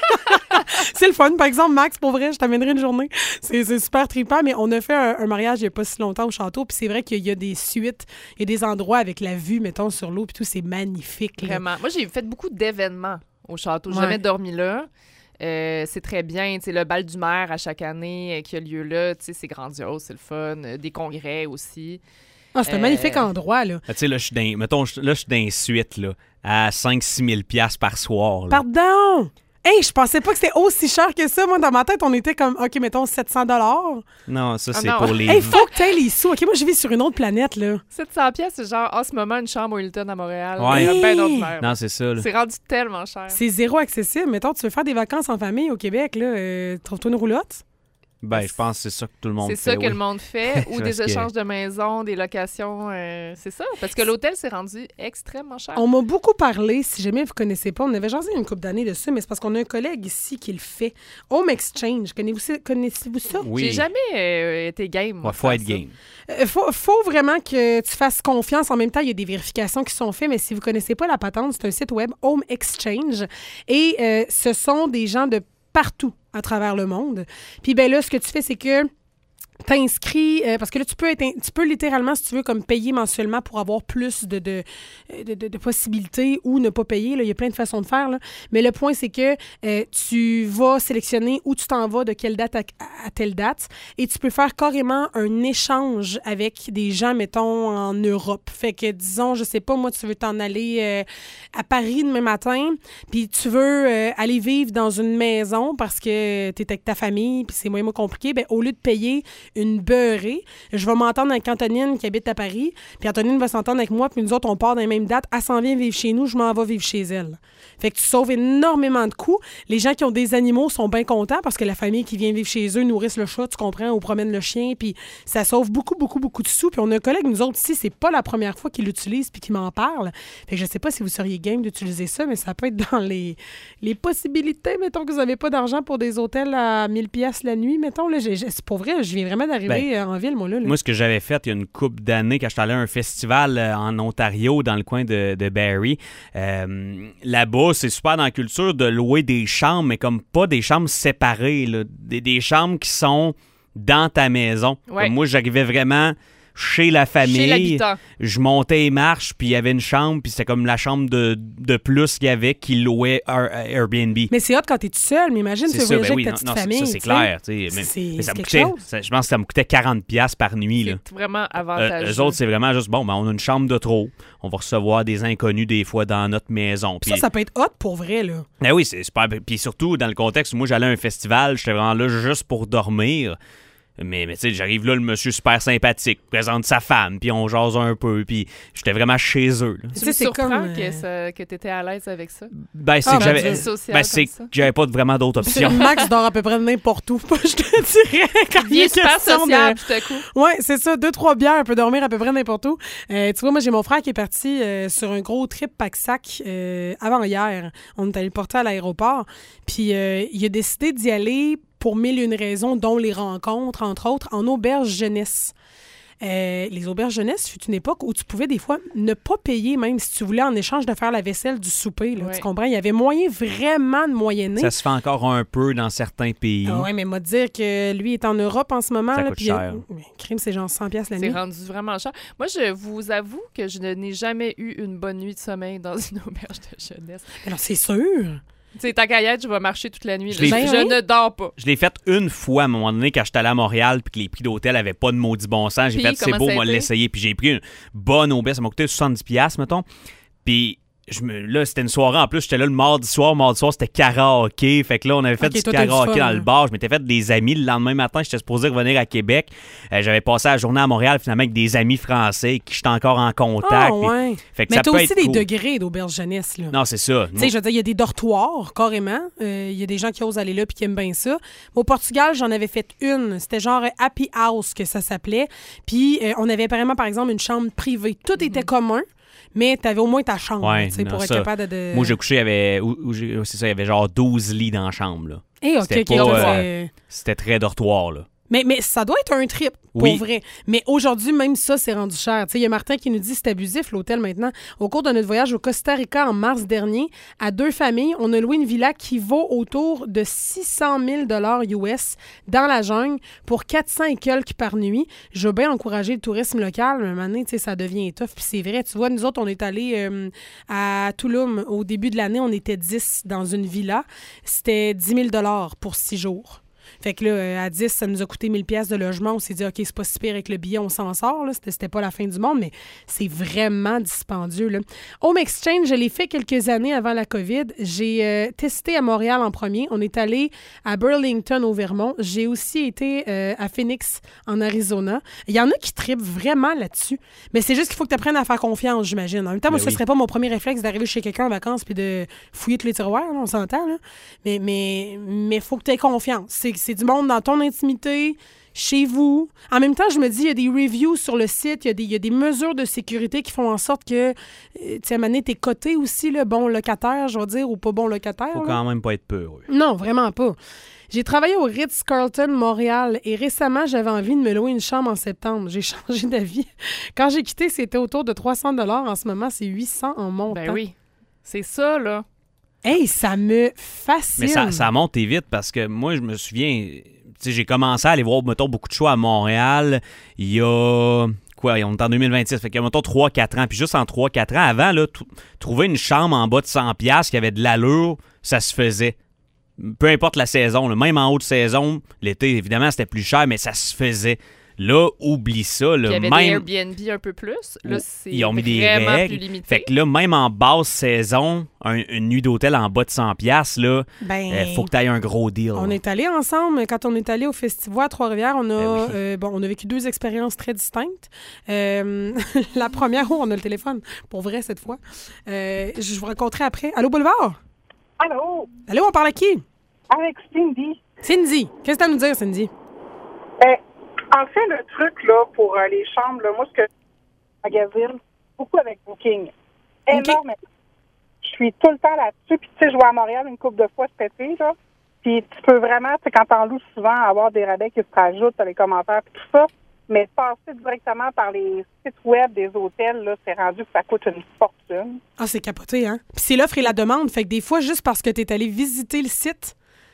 c'est le fun. Par exemple, Max, pour vrai, je t'amènerai une journée. C'est c'est super trippant, mais on a fait un, un mariage il n'y a pas si longtemps au château. Puis c'est vrai qu'il y a des suites, il y a des endroits avec la vue, mettons, sur l'eau. Puis tout, c'est magnifique. là. Vraiment. Moi, j'ai fait beaucoup d'événements au château. J'ai Ouais. jamais dormi là. Euh, c'est très bien. Tu sais, le bal du maire à chaque année euh, qui a lieu là, tu sais, c'est grandiose, c'est le fun. Euh, des congrès aussi. Ah, c'est un Euh, magnifique endroit, là. Ah, tu sais, là, je suis dans, mettons, je- là, je suis dans une suite, là, à cinq six mille piastres par soir. Là. Pardon! Hey, je pensais pas que c'était aussi cher que ça. Moi, dans ma tête, on était comme, OK, mettons sept cents dollars. Non, ça, Ah c'est non. pour les... Hey, faut que t'aies les sous. OK, moi, je vis sur une autre planète, là. sept cents pièces, c'est genre en ce moment une chambre au Hilton à Montréal. Ouais. C'est bien Hey! ordinaire. Non, c'est ça, là. C'est rendu tellement cher. C'est zéro accessible. Mettons, tu veux faire des vacances en famille au Québec, là, euh, trouve-toi une roulotte. Ben, je pense que c'est ça que tout le monde C'est fait, ça que oui. le monde fait, ou Parce des que- échanges de maisons, des locations, euh, c'est ça. Parce que l'hôtel s'est rendu extrêmement cher. On m'a beaucoup parlé, si jamais vous connaissez pas, on avait jasé une couple d'années dessus, mais c'est parce qu'on a un collègue ici qui le fait. Home Exchange, connaissez-vous ça? Connaissez-vous ça? Oui. J'ai jamais euh, été game. moi, Ouais, faut de être faire ça. game. Euh, faut, faut vraiment que tu fasses confiance. En même temps, il y a des vérifications qui sont faites, mais si vous connaissez pas la patente, c'est un site web, Home Exchange, et euh, ce sont des gens de partout à travers le monde. Puis ben là, ce que tu fais, c'est que t'inscris, euh, parce que là, tu peux, être, in- tu peux littéralement, si tu veux, comme payer mensuellement pour avoir plus de, de, de, de- de possibilités ou ne pas payer. Là. Il y a plein de façons de faire. Là. Mais le point, c'est que euh, tu vas sélectionner où tu t'en vas, de quelle date à, à telle date, et tu peux faire carrément un échange avec des gens, mettons, en Europe. Fait que, disons, je sais pas, moi, tu veux t'en aller euh, à Paris demain matin, puis tu veux euh, aller vivre dans une maison parce que tu es avec ta famille, puis c'est moins, moins compliqué, ben au lieu de payer une beurrée, je vais m'entendre avec Antonine qui habite à Paris, puis Antonine va s'entendre avec moi, puis nous autres, on part dans les mêmes dates. Elle s'en vient vivre chez nous, je m'en vais vivre chez elle. Fait que tu sauves énormément de coûts. Les gens qui ont des animaux sont bien contents parce que la famille qui vient vivre chez eux nourrissent le chat, tu comprends, ou promène le chien, puis ça sauve beaucoup, beaucoup, beaucoup de sous. Puis on a un collègue, nous autres ici, c'est pas la première fois qu'il l'utilise puis qu'il m'en parle. Fait que je sais pas si vous seriez game d'utiliser ça, mais ça peut être dans les, les possibilités. Mettons que vous avez pas d'argent pour des hôtels à mille piastres la nuit, mettons. Là, j'ai, j'ai- c'est pour vrai, je viens vraiment d'arriver Ben, en ville, moi, là. là. Moi, ce que j'avais fait il y a une couple d'années, quand j'étais allé à un festival euh, en Ontario, dans le coin de, de Barrie, euh, là-bas, c'est super dans la culture de louer des chambres, mais comme pas des chambres séparées, là, des, des chambres qui sont dans ta maison. Ouais. Comme moi, j'arrivais vraiment chez la famille. Chez l'habitant. Je montais les marches, puis il y avait une chambre, puis c'était comme la chambre de, de plus qu'il y avait qui louait Air- Airbnb. Mais c'est hot quand t'es tout seul, mais imagine, tu C'est veux ça, voyager ben oui, avec ta non, petite non, ça- famille. ça, c'est tu sais. clair. tu sais, mais- C'est- mais ça c'est me quelque coûtait, chose. ça- je pense que ça me coûtait quarante piastres par nuit. Là. C'est vraiment Euh, avantageux. eux autres, c'est vraiment juste, bon, ben, on a une chambre de trop. On va recevoir des inconnus des fois dans notre maison. Puis, Ça, ça peut être hot pour vrai, là. ben oui, c'est super. Puis surtout, dans le contexte où moi, j'allais à un festival, j'étais vraiment là juste pour dormir. Mais, mais tu sais, j'arrive là, le monsieur super sympathique, présente sa femme, puis on jase un peu, puis j'étais vraiment chez eux. là. Tu Tu sais, me c'est surprends comme, que, euh, ça- que tu étais à l'aise avec ça. Ben, c'est Ah, que ben, j'avais, Dieu. Social ben, comme c'est que ça. j'avais pas vraiment d'autres C'est- options. Max dort à peu près n'importe où. Je te dirais quand il Il est est super question de- sociable tout à coup. Oui, c'est ça. Deux, trois bières, elle peut dormir à peu près n'importe où. Euh, tu vois, moi, j'ai mon frère qui est parti euh, sur un gros trip pack-sac euh, avant-hier. On est allé le porter à l'aéroport. Puis, euh, il a décidé d'y aller pour mille et une raisons, dont les rencontres, entre autres, en auberge jeunesse. Euh, les auberges jeunesse fut une époque où tu pouvais des fois ne pas payer, même si tu voulais en échange de faire la vaisselle du souper. Là, Ouais. Tu comprends? Il y avait moyen vraiment de moyenner. Ça se fait encore un peu dans certains pays. Ah ouais, mais m'a dire que lui est en Europe en ce moment. Ça là, coûte puis, cher. euh, crime, c'est genre cent piastres la C'est nuit. rendu vraiment cher. Moi, je vous avoue que je n'ai jamais eu une bonne nuit de sommeil dans une auberge de jeunesse. Alors, c'est sûr. Tu sais, tant qu'à y être, je vais marcher toute la nuit. Je là. l'ai Je, fait. je ne dors pas. Je l'ai fait une fois à un moment donné quand j'étais allé à Montréal puis que les prix d'hôtel avaient pas de maudit bon sens. J'ai Puis, fait c'est comment beau, ça a moi été? l'essayer. Puis j'ai pris une bonne auberge. Ça m'a coûté soixante-dix piastres, mettons. Puis je me, là, c'était une soirée en plus. J'étais là le mardi soir. Mardi soir, c'était karaoké. Fait que là, on avait fait okay, du toi, karaoké du dans fun, le bar. Je m'étais fait des amis. Le lendemain matin, j'étais supposé revenir à Québec. Euh, j'avais passé la journée à Montréal, finalement, avec des amis français avec qui j'étais encore en contact. Ah, ouais. Fait que mais ça t'as peut aussi être des cool. degrés d'auberge jeunesse, là. Non, c'est ça. Tu sais, je veux dire, il y a des dortoirs, carrément. Il euh, y a des gens qui osent aller là puis qui aiment bien ça. Au Portugal, j'en avais fait une. C'était genre Happy House que ça s'appelait. Puis euh, on avait vraiment, par exemple, une chambre privée. Tout mm-hmm. était commun. Mais t'avais au moins ta chambre, ouais, tu sais, pour ça. être capable de... Moi, j'ai couché, il y avait, où, où j'ai, c'est ça, il y avait genre douze lits dans la chambre, là. Eh, OK, c'était, OK. pas, euh, euh, c'était très dortoir, là. Mais, mais ça doit être un trip, pour oui. vrai. Mais aujourd'hui, même ça, c'est rendu cher. Il y a Martin qui nous dit que c'est abusif, l'hôtel, maintenant. Au cours de notre voyage au Costa Rica en mars dernier, à deux familles, on a loué une villa qui vaut autour de six cent mille dollars U S dans la jungle pour quatre cents et quelques par nuit. Je veux bien encourager le tourisme local, mais à un moment donné, ça devient tough. Puis c'est vrai, tu vois, nous autres, on est allés euh, à Tulum au début de l'année, on était dix dans une villa. C'était dix mille dollars pour six jours. Fait que là, à dix, ça nous a coûté mille pièces de logement. On s'est dit, OK, c'est pas si pire avec le billet, on s'en sort. Là. C'était, c'était pas la fin du monde, mais c'est vraiment dispendieux. Là. Home Exchange, je l'ai fait quelques années avant la COVID. J'ai euh, testé à Montréal en premier. On est allé à Burlington, au Vermont. J'ai aussi été euh, à Phoenix, en Arizona. Il y en a qui trippent vraiment là-dessus. Mais c'est juste qu'il faut que tu apprennes à faire confiance, j'imagine. En même temps, moi, mais ce oui. serait pas mon premier réflexe d'arriver chez quelqu'un en vacances puis de fouiller tous les tiroirs, là, on s'entend. Là. Mais il mais, mais faut que tu aies confiance. C'est, c'est du monde dans ton intimité, chez vous. En même temps, je me dis, il y a des reviews sur le site, il y a des, il y a des mesures de sécurité qui font en sorte que, tu sais, à un moment donné, t'es coté aussi, le bon locataire, je vais dire, ou pas bon locataire. Faut là. quand même pas être peur. Oui. Non, vraiment pas. J'ai travaillé au Ritz-Carlton Montréal et récemment, j'avais envie de me louer une chambre en septembre. J'ai changé d'avis. Quand j'ai quitté, c'était autour de trois cents dollars. En ce moment, c'est huit cents en montant. Ben oui. C'est ça, là. Hey, ça me fascine. Mais ça, ça monte vite parce que moi, je me souviens, tu sais, j'ai commencé à aller voir, mettons, beaucoup de choix à Montréal il y a, quoi, on est en deux mille vingt-six, fait qu'il y a, mettons, trois quatre ans. Puis juste en trois quatre ans, avant, là, t- trouver une chambre en bas de cent dollars qui avait de l'allure, ça se faisait. Peu importe la saison, là, même en haute saison, l'été, évidemment, c'était plus cher, mais ça se faisait. Là, oublie ça. Là, il y avait même... des Airbnb un peu plus. Là, c'est Ils ont mis des vraiment règles. plus limité. Fait que là, même en basse saison, un, une nuit d'hôtel en bas de cent dollars, là, ben, euh, faut que tu aies un gros deal. On là. est allés ensemble. Quand on est allé au Festival à Trois-Rivières, on a, ben oui. euh, bon, on a vécu deux expériences très distinctes. Euh, la première, où on a le téléphone, pour vrai, cette fois. Euh, je vous rencontrais après. Allô, Boulevard? Allô? Allô, on parle à qui? Avec Cindy. Cindy. Qu'est-ce que tu as à nous dire, Cindy? Ben, en fait, le truc, là, pour euh, les chambres, là, moi, ce que je magasine, beaucoup avec Booking. Énormément. Okay. Je suis tout le temps là-dessus. Puis, tu sais, je vais à Montréal une couple de fois cet été, là. Puis, tu peux vraiment, tu sais, quand t'en loues souvent, avoir des rabais qui se rajoutent, les commentaires, puis tout ça. Mais passer directement par les sites web des hôtels, là, c'est rendu que ça coûte une fortune. Ah, c'est capoté, hein? Puis, c'est l'offre et la demande. Fait que des fois, juste parce que tu es allé visiter le site,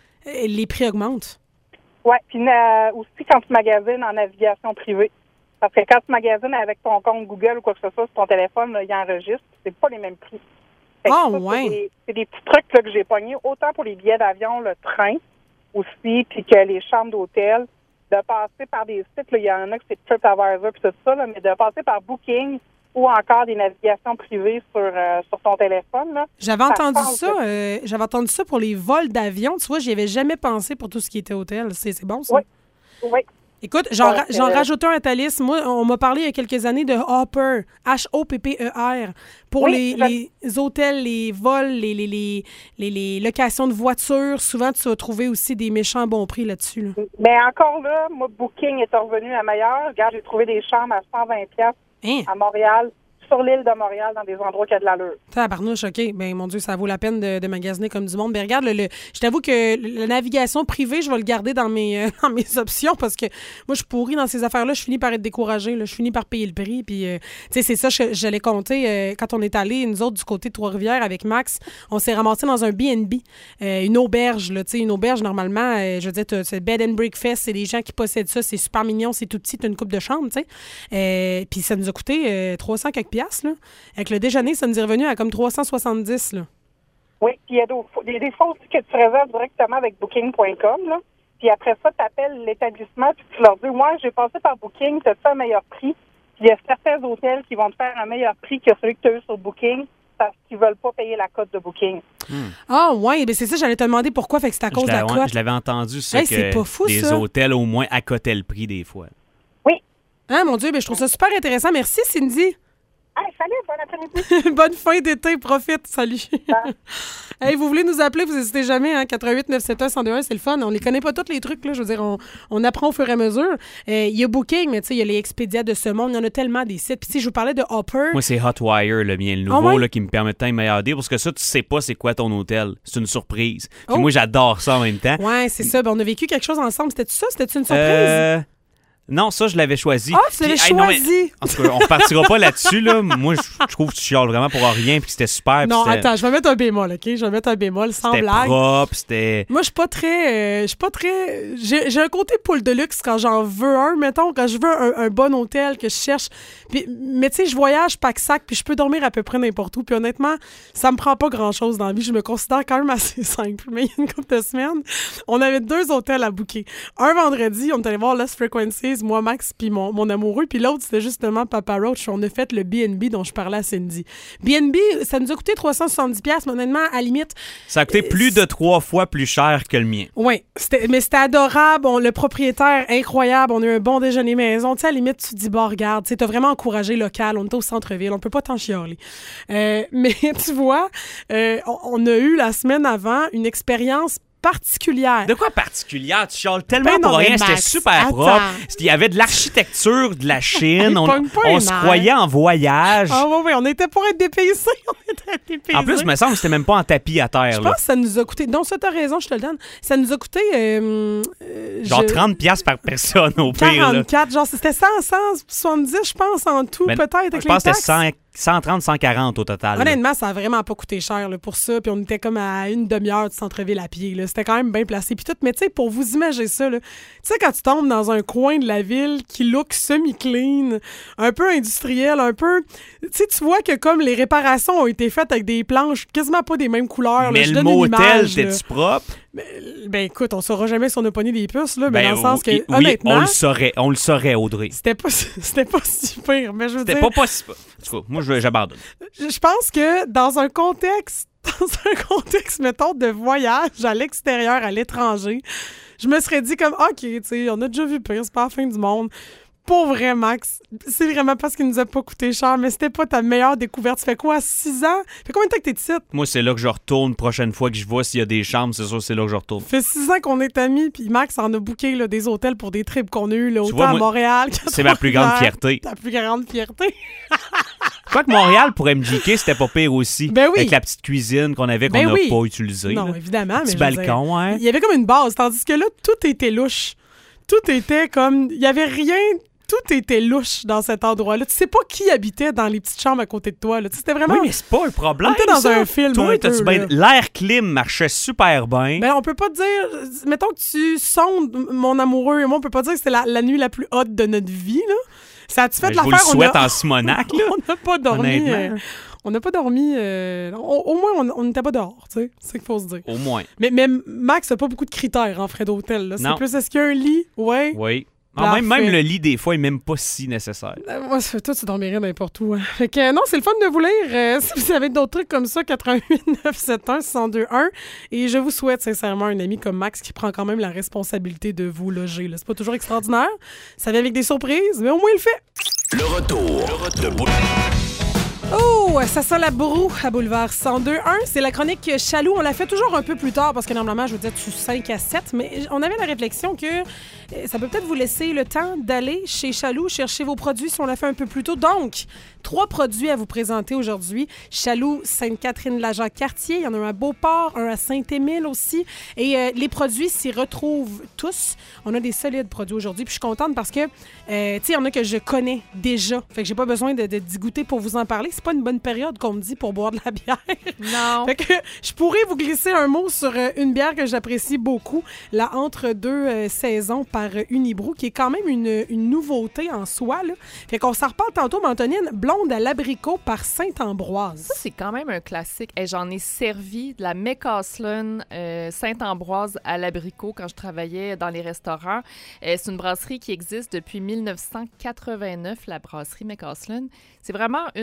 les prix augmentent. Oui, puis euh, aussi quand tu magasines en navigation privée. Parce que quand tu magasines avec ton compte Google ou quoi que ce soit sur ton téléphone, là, il enregistre, c'est pas les mêmes prix. Oh, ça, ouais. C'est des, c'est des petits trucs là, que j'ai pognés, autant pour les billets d'avion, le train aussi, puis que les chambres d'hôtel. De passer par des sites, il y en a que c'est TripAdvisor puis tout ça, là, mais de passer par Booking ou encore des navigations privées sur, euh, sur ton téléphone. Là, j'avais ça entendu change, ça. Euh, j'avais entendu ça pour les vols d'avion. Tu vois, j'y avais jamais pensé pour tout ce qui était hôtel. C'est, c'est bon, ça? Oui. Oui. Écoute, j'en, ouais, ra- j'en euh... rajoute un à ta liste. Moi, on m'a parlé il y a quelques années de Hopper, H O P P E R, pour oui, les, je... les hôtels, les vols, les, les, les, les, les locations de voitures. Souvent, tu vas trouver aussi des méchants bons prix là-dessus. Là. Mais encore là, moi, Booking est revenu à meilleur. Regarde, j'ai trouvé des chambres à cent vingt dollars hein? à Montréal, sur l'île de Montréal, dans des endroits qui ont de l'allure. Tabarnouche, OK. Ben mon Dieu, ça vaut la peine de, de magasiner comme du monde. Mais regarde, le, le, je t'avoue que la navigation privée, je vais le garder dans mes, euh, dans mes options parce que moi, je suis pourrie dans ces affaires-là. Je finis par être découragée. Là. Je finis par payer le prix. Puis, euh, tu sais, c'est ça, je, je l'ai compté euh, quand on est allés, nous autres, du côté de Trois-Rivières avec Max. On s'est ramassé dans un B and B, euh, une auberge. Là, une auberge, normalement, euh, je veux dire, c'est bed and breakfast. C'est des gens qui possèdent ça. C'est super mignon. C'est tout petit. T'as une coupe de chambre, tu sais. Euh, puis ça nous a coûté euh, trois cents quelques piastres, là. Avec le déjeuner, ça nous est revenu à comme trois cent soixante-dix, là. Oui, puis il y a des, des fois aussi que tu réserves directement avec booking point com, là. Puis après ça, tu appelles l'établissement puis tu leur dis « Moi, j'ai passé par Booking, tu as fait un meilleur prix. » Puis il y a certains hôtels qui vont te faire un meilleur prix que celui que tu as eu sur Booking. parce qu'ils veulent pas payer la cote de booking. Ah, hmm. ouais, ben c'est ça, j'allais te demander pourquoi, fait que c'est à cause de la cote. Ouais, je l'avais entendu, ça, hey, que c'est pas fou, les ça. hôtels, au moins, accotaient le prix des fois. Oui. Ah, mon Dieu, ben je trouve ça super intéressant. Merci, Cindy. Hey, salut, bon après-midi. Bonne fin d'été, profite, salut. Hey, vous voulez nous appeler, vous n'hésitez jamais, hein, quatre un huit neuf sept un un zéro deux un, c'est le fun. On les connaît pas tous les trucs, là, je veux dire, on, on apprend au fur et à mesure. Il euh, y a Booking, mais tu sais, il y a les Expedia de ce monde, il y en a tellement des sites. Puis si je vous parlais de Hopper... Moi, c'est Hotwire, le mien, le nouveau, oh, ouais? là, qui me permet de temps de m'aider, parce que ça, tu sais pas c'est quoi ton hôtel. C'est une surprise. Puis oh. moi, j'adore ça en même temps. Ouais, c'est ça. Ben, on a vécu quelque chose ensemble. C'était-tu ça? C'était-tu une surprise? Euh... Non, ça, je l'avais choisi. Ah, tu l'avais choisi! Hey, non, mais, en tout cas, on repartira pas là-dessus, là. Moi, je, je trouve que tu chiales vraiment pour rien, puis que c'était super. Non, c'était... attends, je vais mettre un bémol, OK? Je vais mettre un bémol, sans c'était blague. C'était propre, c'était... Moi, je suis pas très... Euh, je suis pas très... J'ai, j'ai un côté poule de luxe quand j'en veux un, mettons, quand je veux un, un bon hôtel que je cherche. Puis, mais tu sais, je voyage pack-sac, puis je peux dormir à peu près n'importe où. Puis honnêtement, ça me prend pas grand-chose dans la vie. Je me considère quand même assez simple. Mais il y a une couple de semaines, on avait deux hôtels à booker. Un vendredi, on est allé voir Lost Frequencies, moi, Max, puis Mon, mon amoureux, puis l'autre, c'était justement Papa Roach. On a fait le B and B dont je parlais à Cindy. B and B, ça nous a coûté trois cent soixante-dix dollars, mais honnêtement, à la limite... Ça a coûté euh, plus de trois fois plus cher que le mien. Oui, mais c'était adorable. On, le propriétaire, incroyable. On a eu un bon déjeuner maison. Tu sais, à la limite, tu te dis, bah, regarde, tu sais, t'as vraiment encouragé local. On était au centre-ville. On peut pas t'en chialer. Euh, mais tu vois, euh, on, on a eu la semaine avant une expérience particulière. De quoi particulière? Tu chiales tellement Ben non, pour rien, mais c'était Max, super attends. propre. Il y avait de l'architecture de la Chine. on pogne pas on les se nerfs. croyait en voyage. Ah oui, oui, on était pour être dépaysés. On était dépaysés. En plus, il me semble que c'était même pas en tapis à terre. Je là. pense que ça nous a coûté... Non, ça, t'as raison, je te le donne. Ça nous a coûté... Euh, euh, genre je... trente dollars par personne au pire. quarante-quatre, là. genre c'était cent, cent soixante-dix, je pense, en tout, Ben, peut-être, avec je pense les que c'était taxes. cent trente, cent quarante au total. Honnêtement, ça a vraiment pas coûté cher là, pour ça. Puis on était comme à une demi-heure du centre-ville à pied. Là. C'était quand même bien placé. Puis tout, mais tu sais, pour vous imaginer ça, tu sais, quand tu tombes dans un coin de la ville qui look semi-clean, un peu industriel, un peu... Tu sais, tu vois que comme les réparations ont été faites avec des planches quasiment pas des mêmes couleurs. Mais là. Je le donne une motel, image, t'es-tu propre? Ben, ben écoute, on saura jamais si on a pogné des puces, là, mais Ben, dans le sens que, oui, honnêtement... on le saurait, on le saurait, Audrey. C'était pas, c'était pas si pire, mais je veux C'était dire... pas possible. En tout cas, moi, je- j'abandonne. Je pense que dans un contexte, dans un contexte, mettons, de voyage à l'extérieur, à l'étranger, je me serais dit comme, OK, tu sais, on a déjà vu pire, c'est pas la fin du monde. Pour vrai, Max, c'est vraiment parce qu'il nous a pas coûté cher, mais c'était pas ta meilleure découverte. Ça fait quoi, six ans? Ça fait combien de temps que t'es ici? Moi, c'est là que je retourne prochaine fois que je vois s'il y a des chambres. C'est sûr, c'est là que je retourne. Ça fait six ans qu'on est amis, puis Max en a booké là, des hôtels pour des trips qu'on a eu, là, autant vois, à moi, Montréal qu'à c'est ma plus grande Trois-Rivières. fierté. Ta plus grande fierté. Quoique Montréal, pour M J K, c'était pas pire aussi. Ben oui. Avec la petite cuisine qu'on avait, qu'on Ben n'a oui. pas utilisée. Non, là. évidemment. Petit mais je veux dire, balcon, ouais. Il y avait comme une base, tandis que là, tout était louche. Tout était comme... Il y avait rien... Tout était louche dans cet endroit-là. Tu sais pas qui habitait dans les petites chambres à côté de toi. Là. Tu sais, c'était vraiment... Oui, mais c'est pas un problème. On était dans ça. un film Toi, un t'as-tu peu, bien- l'air clim marchait super bien. Ben, on peut pas dire... Mettons que tu sondes mon amoureux et moi, on peut pas dire que c'était la, la nuit la plus haute de notre vie, là. Ça a-tu fait Ben, de je vous l'affaire? le souhaite on a... en Simonac, là. on n'a pas dormi... Honnêtement. euh, On n'a pas dormi... euh, au, au moins, on n'était pas dehors, tu sais. C'est ce qu'il faut se dire. Au moins. Mais, mais Max n'a pas beaucoup de critères en frais d'hôtel. là. C'est Non. plus, est-ce qu'il y a un lit? Ouais. Oui. Ah, même, Parfait. même le lit, des fois, est même pas si nécessaire. Euh, Moi, ça fait toi, tu dormirais n'importe où. Hein. Fait que, euh, non, c'est le fun de vous lire. Euh, si vous avez d'autres trucs comme ça, quatre un huit neuf sept un six deux un. Et je vous souhaite sincèrement un ami comme Max qui prend quand même la responsabilité de vous loger. Là. C'est pas toujours extraordinaire. Ça vient avec des surprises, mais au moins il le fait. Le retour de Boule- Oh, ça sent la broue à Boulevard cent deux un. C'est la chronique Chaloux. On la fait toujours un peu plus tard parce que normalement, je veux dire, tu cinq à sept. Mais on avait la réflexion que euh, ça peut peut-être vous laisser le temps d'aller chez Chaloux chercher vos produits si on la fait un peu plus tôt. Donc, trois produits à vous présenter aujourd'hui. Chaloux, Sainte-Catherine-la-Jacques-Cartier. Il y en a un à Beauport, un à Saint-Émile aussi. Et euh, les produits s'y retrouvent tous. On a des solides produits aujourd'hui. Puis je suis contente parce que, euh, tu sais, il y en a que je connais déjà. Fait que j'ai pas besoin de, de, d'y goûter pour vous en parler. C'est pas une bonne période qu'on me dit pour boire de la bière. Non. Fait que je pourrais vous glisser un mot sur euh, une bière que j'apprécie beaucoup, la Entre-deux euh, saisons par euh, Unibrou, qui est quand même une, une nouveauté en soi. Là. Fait qu'on s'en reparle tantôt, mais Antonine, blonde à l'abricot par Saint-Ambroise. Ça, c'est quand même un classique. Hey, j'en ai servi de la McCaslin euh, Saint-Ambroise à l'abricot quand je travaillais dans les restaurants. Euh, c'est une brasserie qui existe depuis mille neuf cent quatre-vingt-neuf, la brasserie McCaslin. C'est vraiment une des pionnières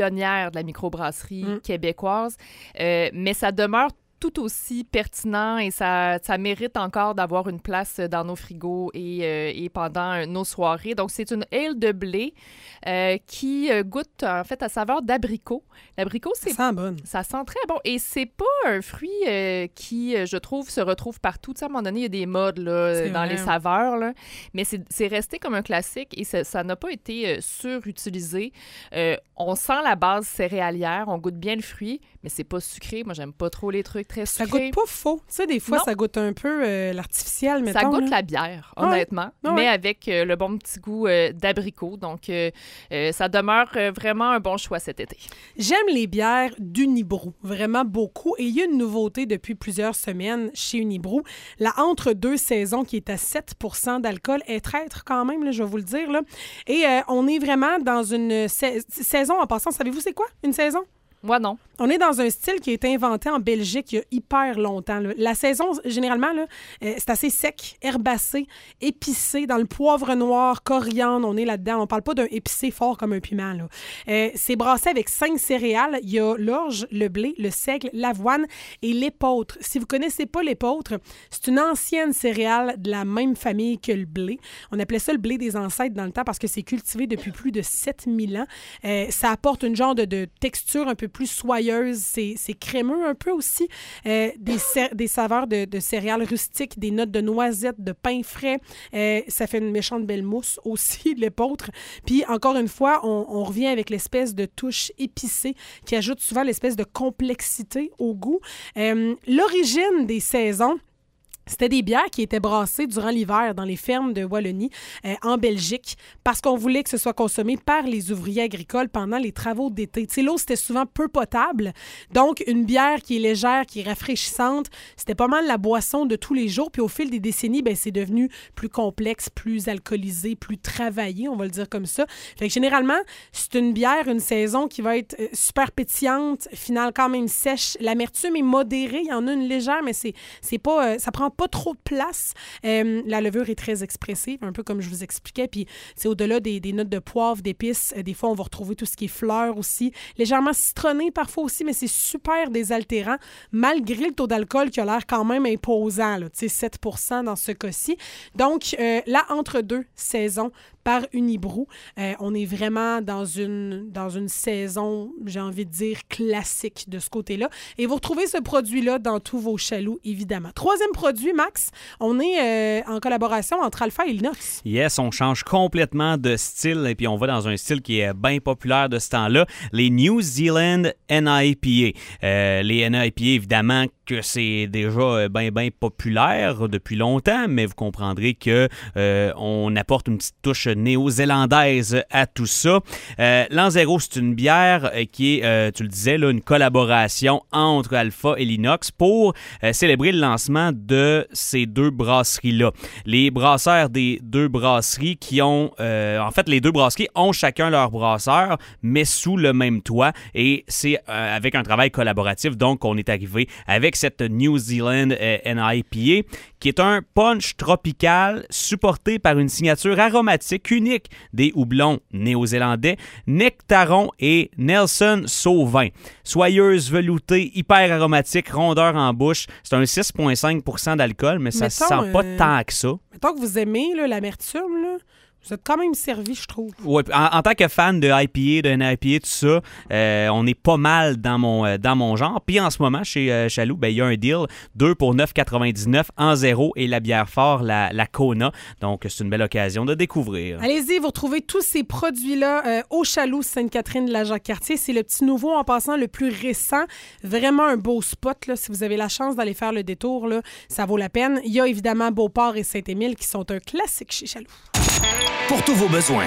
pionnière de la microbrasserie mm. québécoise, euh, mais ça demeure tout aussi pertinent et ça, ça mérite encore d'avoir une place dans nos frigos et, euh, et pendant nos soirées. Donc, c'est une ale de blé euh, qui euh, goûte en fait à saveur d'abricot. L'abricot, c'est... Ça sent bon. Ça sent très bon. Et c'est pas un fruit euh, qui, je trouve, se retrouve partout. Tu sais, à un moment donné, il y a des modes là, C'est dans vrai. les saveurs, là. Mais c'est, c'est resté comme un classique et ça, ça n'a pas été euh, surutilisé. Euh, on sent la base céréalière, on goûte bien le fruit, mais c'est pas sucré. Moi, j'aime pas trop les trucs très Ça sucrés. goûte pas faux. Tu sais, des fois, Non. ça goûte un peu euh, l'artificiel, mettons. Ça goûte là. la bière, Ouais. honnêtement, Ouais. mais avec euh, le bon petit goût euh, d'abricot. Donc, euh, euh, ça demeure euh, vraiment un bon choix cet été. J'aime les bières d'Unibrou, vraiment beaucoup. Et il y a une nouveauté depuis plusieurs semaines chez Unibrou. La entre-deux saison qui est à sept pour cent d'alcool est traître quand même, là, je vais vous le dire. Là. Et euh, on est vraiment dans une sa- saison, en passant, savez-vous c'est quoi une saison? Moi, non. On est dans un style qui a été inventé en Belgique il y a hyper longtemps. Là. La saison, généralement, là, euh, c'est assez sec, herbacé, épicé, dans le poivre noir, coriandre, on est là-dedans. On parle pas d'un épicé fort comme un piment. Là. Euh, c'est brassé avec cinq céréales. Il y a l'orge, le blé, le seigle, l'avoine et l'épeautre. Si vous connaissez pas l'épeautre, c'est une ancienne céréale de la même famille que le blé. On appelait ça le blé des ancêtres dans le temps parce que c'est cultivé depuis plus de sept mille ans. Euh, ça apporte une genre de, de texture un peu plus soyeuse. C'est, c'est crémeux un peu aussi. Euh, des, cé- des saveurs de, de céréales rustiques, des notes de noisettes, de pain frais. Euh, ça fait une méchante belle mousse aussi, l'épeautre. Puis, encore une fois, on, on revient avec l'espèce de touche épicée qui ajoute souvent l'espèce de complexité au goût. Euh, l'origine des saisons, c'était des bières qui étaient brassées durant l'hiver dans les fermes de Wallonie, euh, en Belgique, parce qu'on voulait que ce soit consommé par les ouvriers agricoles pendant les travaux d'été. Tu sais, l'eau, c'était souvent peu potable. Donc, une bière qui est légère, qui est rafraîchissante, c'était pas mal la boisson de tous les jours. Puis au fil des décennies, ben, c'est devenu plus complexe, plus alcoolisé, plus travaillé, on va le dire comme ça. Fait que généralement, c'est une bière, une saison qui va être euh, super pétillante, finale quand même sèche. L'amertume est modérée. Il y en a une légère, mais c'est, c'est pas, euh, ça prend pas trop de place. Euh, la levure est très expressive, un peu comme je vous expliquais. Puis, c'est au-delà des, des notes de poivre, d'épices. Euh, des fois, on va retrouver tout ce qui est fleurs aussi. Légèrement citronné parfois aussi, mais c'est super désaltérant, malgré le taux d'alcool qui a l'air quand même imposant, là, tu sais, sept pour cent dans ce cas-ci. Donc, euh, là, entre deux saisons par Unibrou, euh, on est vraiment dans une, dans une saison, j'ai envie de dire, classique de ce côté-là. Et vous retrouvez ce produit-là dans tous vos chaloux, évidemment. Troisième produit, Max, on est euh, en collaboration entre Alpha et l'Inox. Yes, on change complètement de style et puis on va dans un style qui est bien populaire de ce temps-là, les New Zealand N I P A. Euh, les N I P A, évidemment, que c'est déjà bien, bien populaire depuis longtemps, mais vous comprendrez que euh, on apporte une petite touche néo-zélandaise à tout ça. Euh, L'an zéro, c'est une bière qui est, euh, tu le disais, là, une collaboration entre Alpha et l'Inox pour euh, célébrer le lancement de ces deux brasseries-là. Les brasseurs des deux brasseries qui ont... Euh, en fait, les deux brasseries ont chacun leur brasseur, mais sous le même toit, et c'est euh, avec un travail collaboratif, donc qu'on est arrivé avec cette New Zealand euh, N I P A, qui est un punch tropical supporté par une signature aromatique unique des houblons néo-zélandais Nectaron et Nelson Sauvin. Soyeuse, veloutée, hyper aromatique, rondeur en bouche. C'est un six virgule cinq pour cent d'alcool, mais ça Mettons, ne sent pas euh, tant que ça. Mettons que vous aimez là, l'amertume, là, vous êtes quand même servi, je trouve. Ouais, en, en tant que fan de I P A, de N I P A, tout ça, euh, on est pas mal dans mon, euh, dans mon genre. Puis en ce moment, chez euh, Chaloux, ben, il y a un deal, deux pour neuf quatre-vingt-dix-neuf en zéro et la bière fort, la, la Kona. Donc, c'est une belle occasion de découvrir. Allez-y, vous retrouvez tous ces produits-là euh, au Chaloux Sainte-Catherine de la Jacques-Cartier. C'est le petit nouveau, en passant, le plus récent. Vraiment un beau spot, là. Si vous avez la chance d'aller faire le détour, là, ça vaut la peine. Il y a évidemment Beauport et Saint-Émile qui sont un classique chez Chaloux. Pour tous vos besoins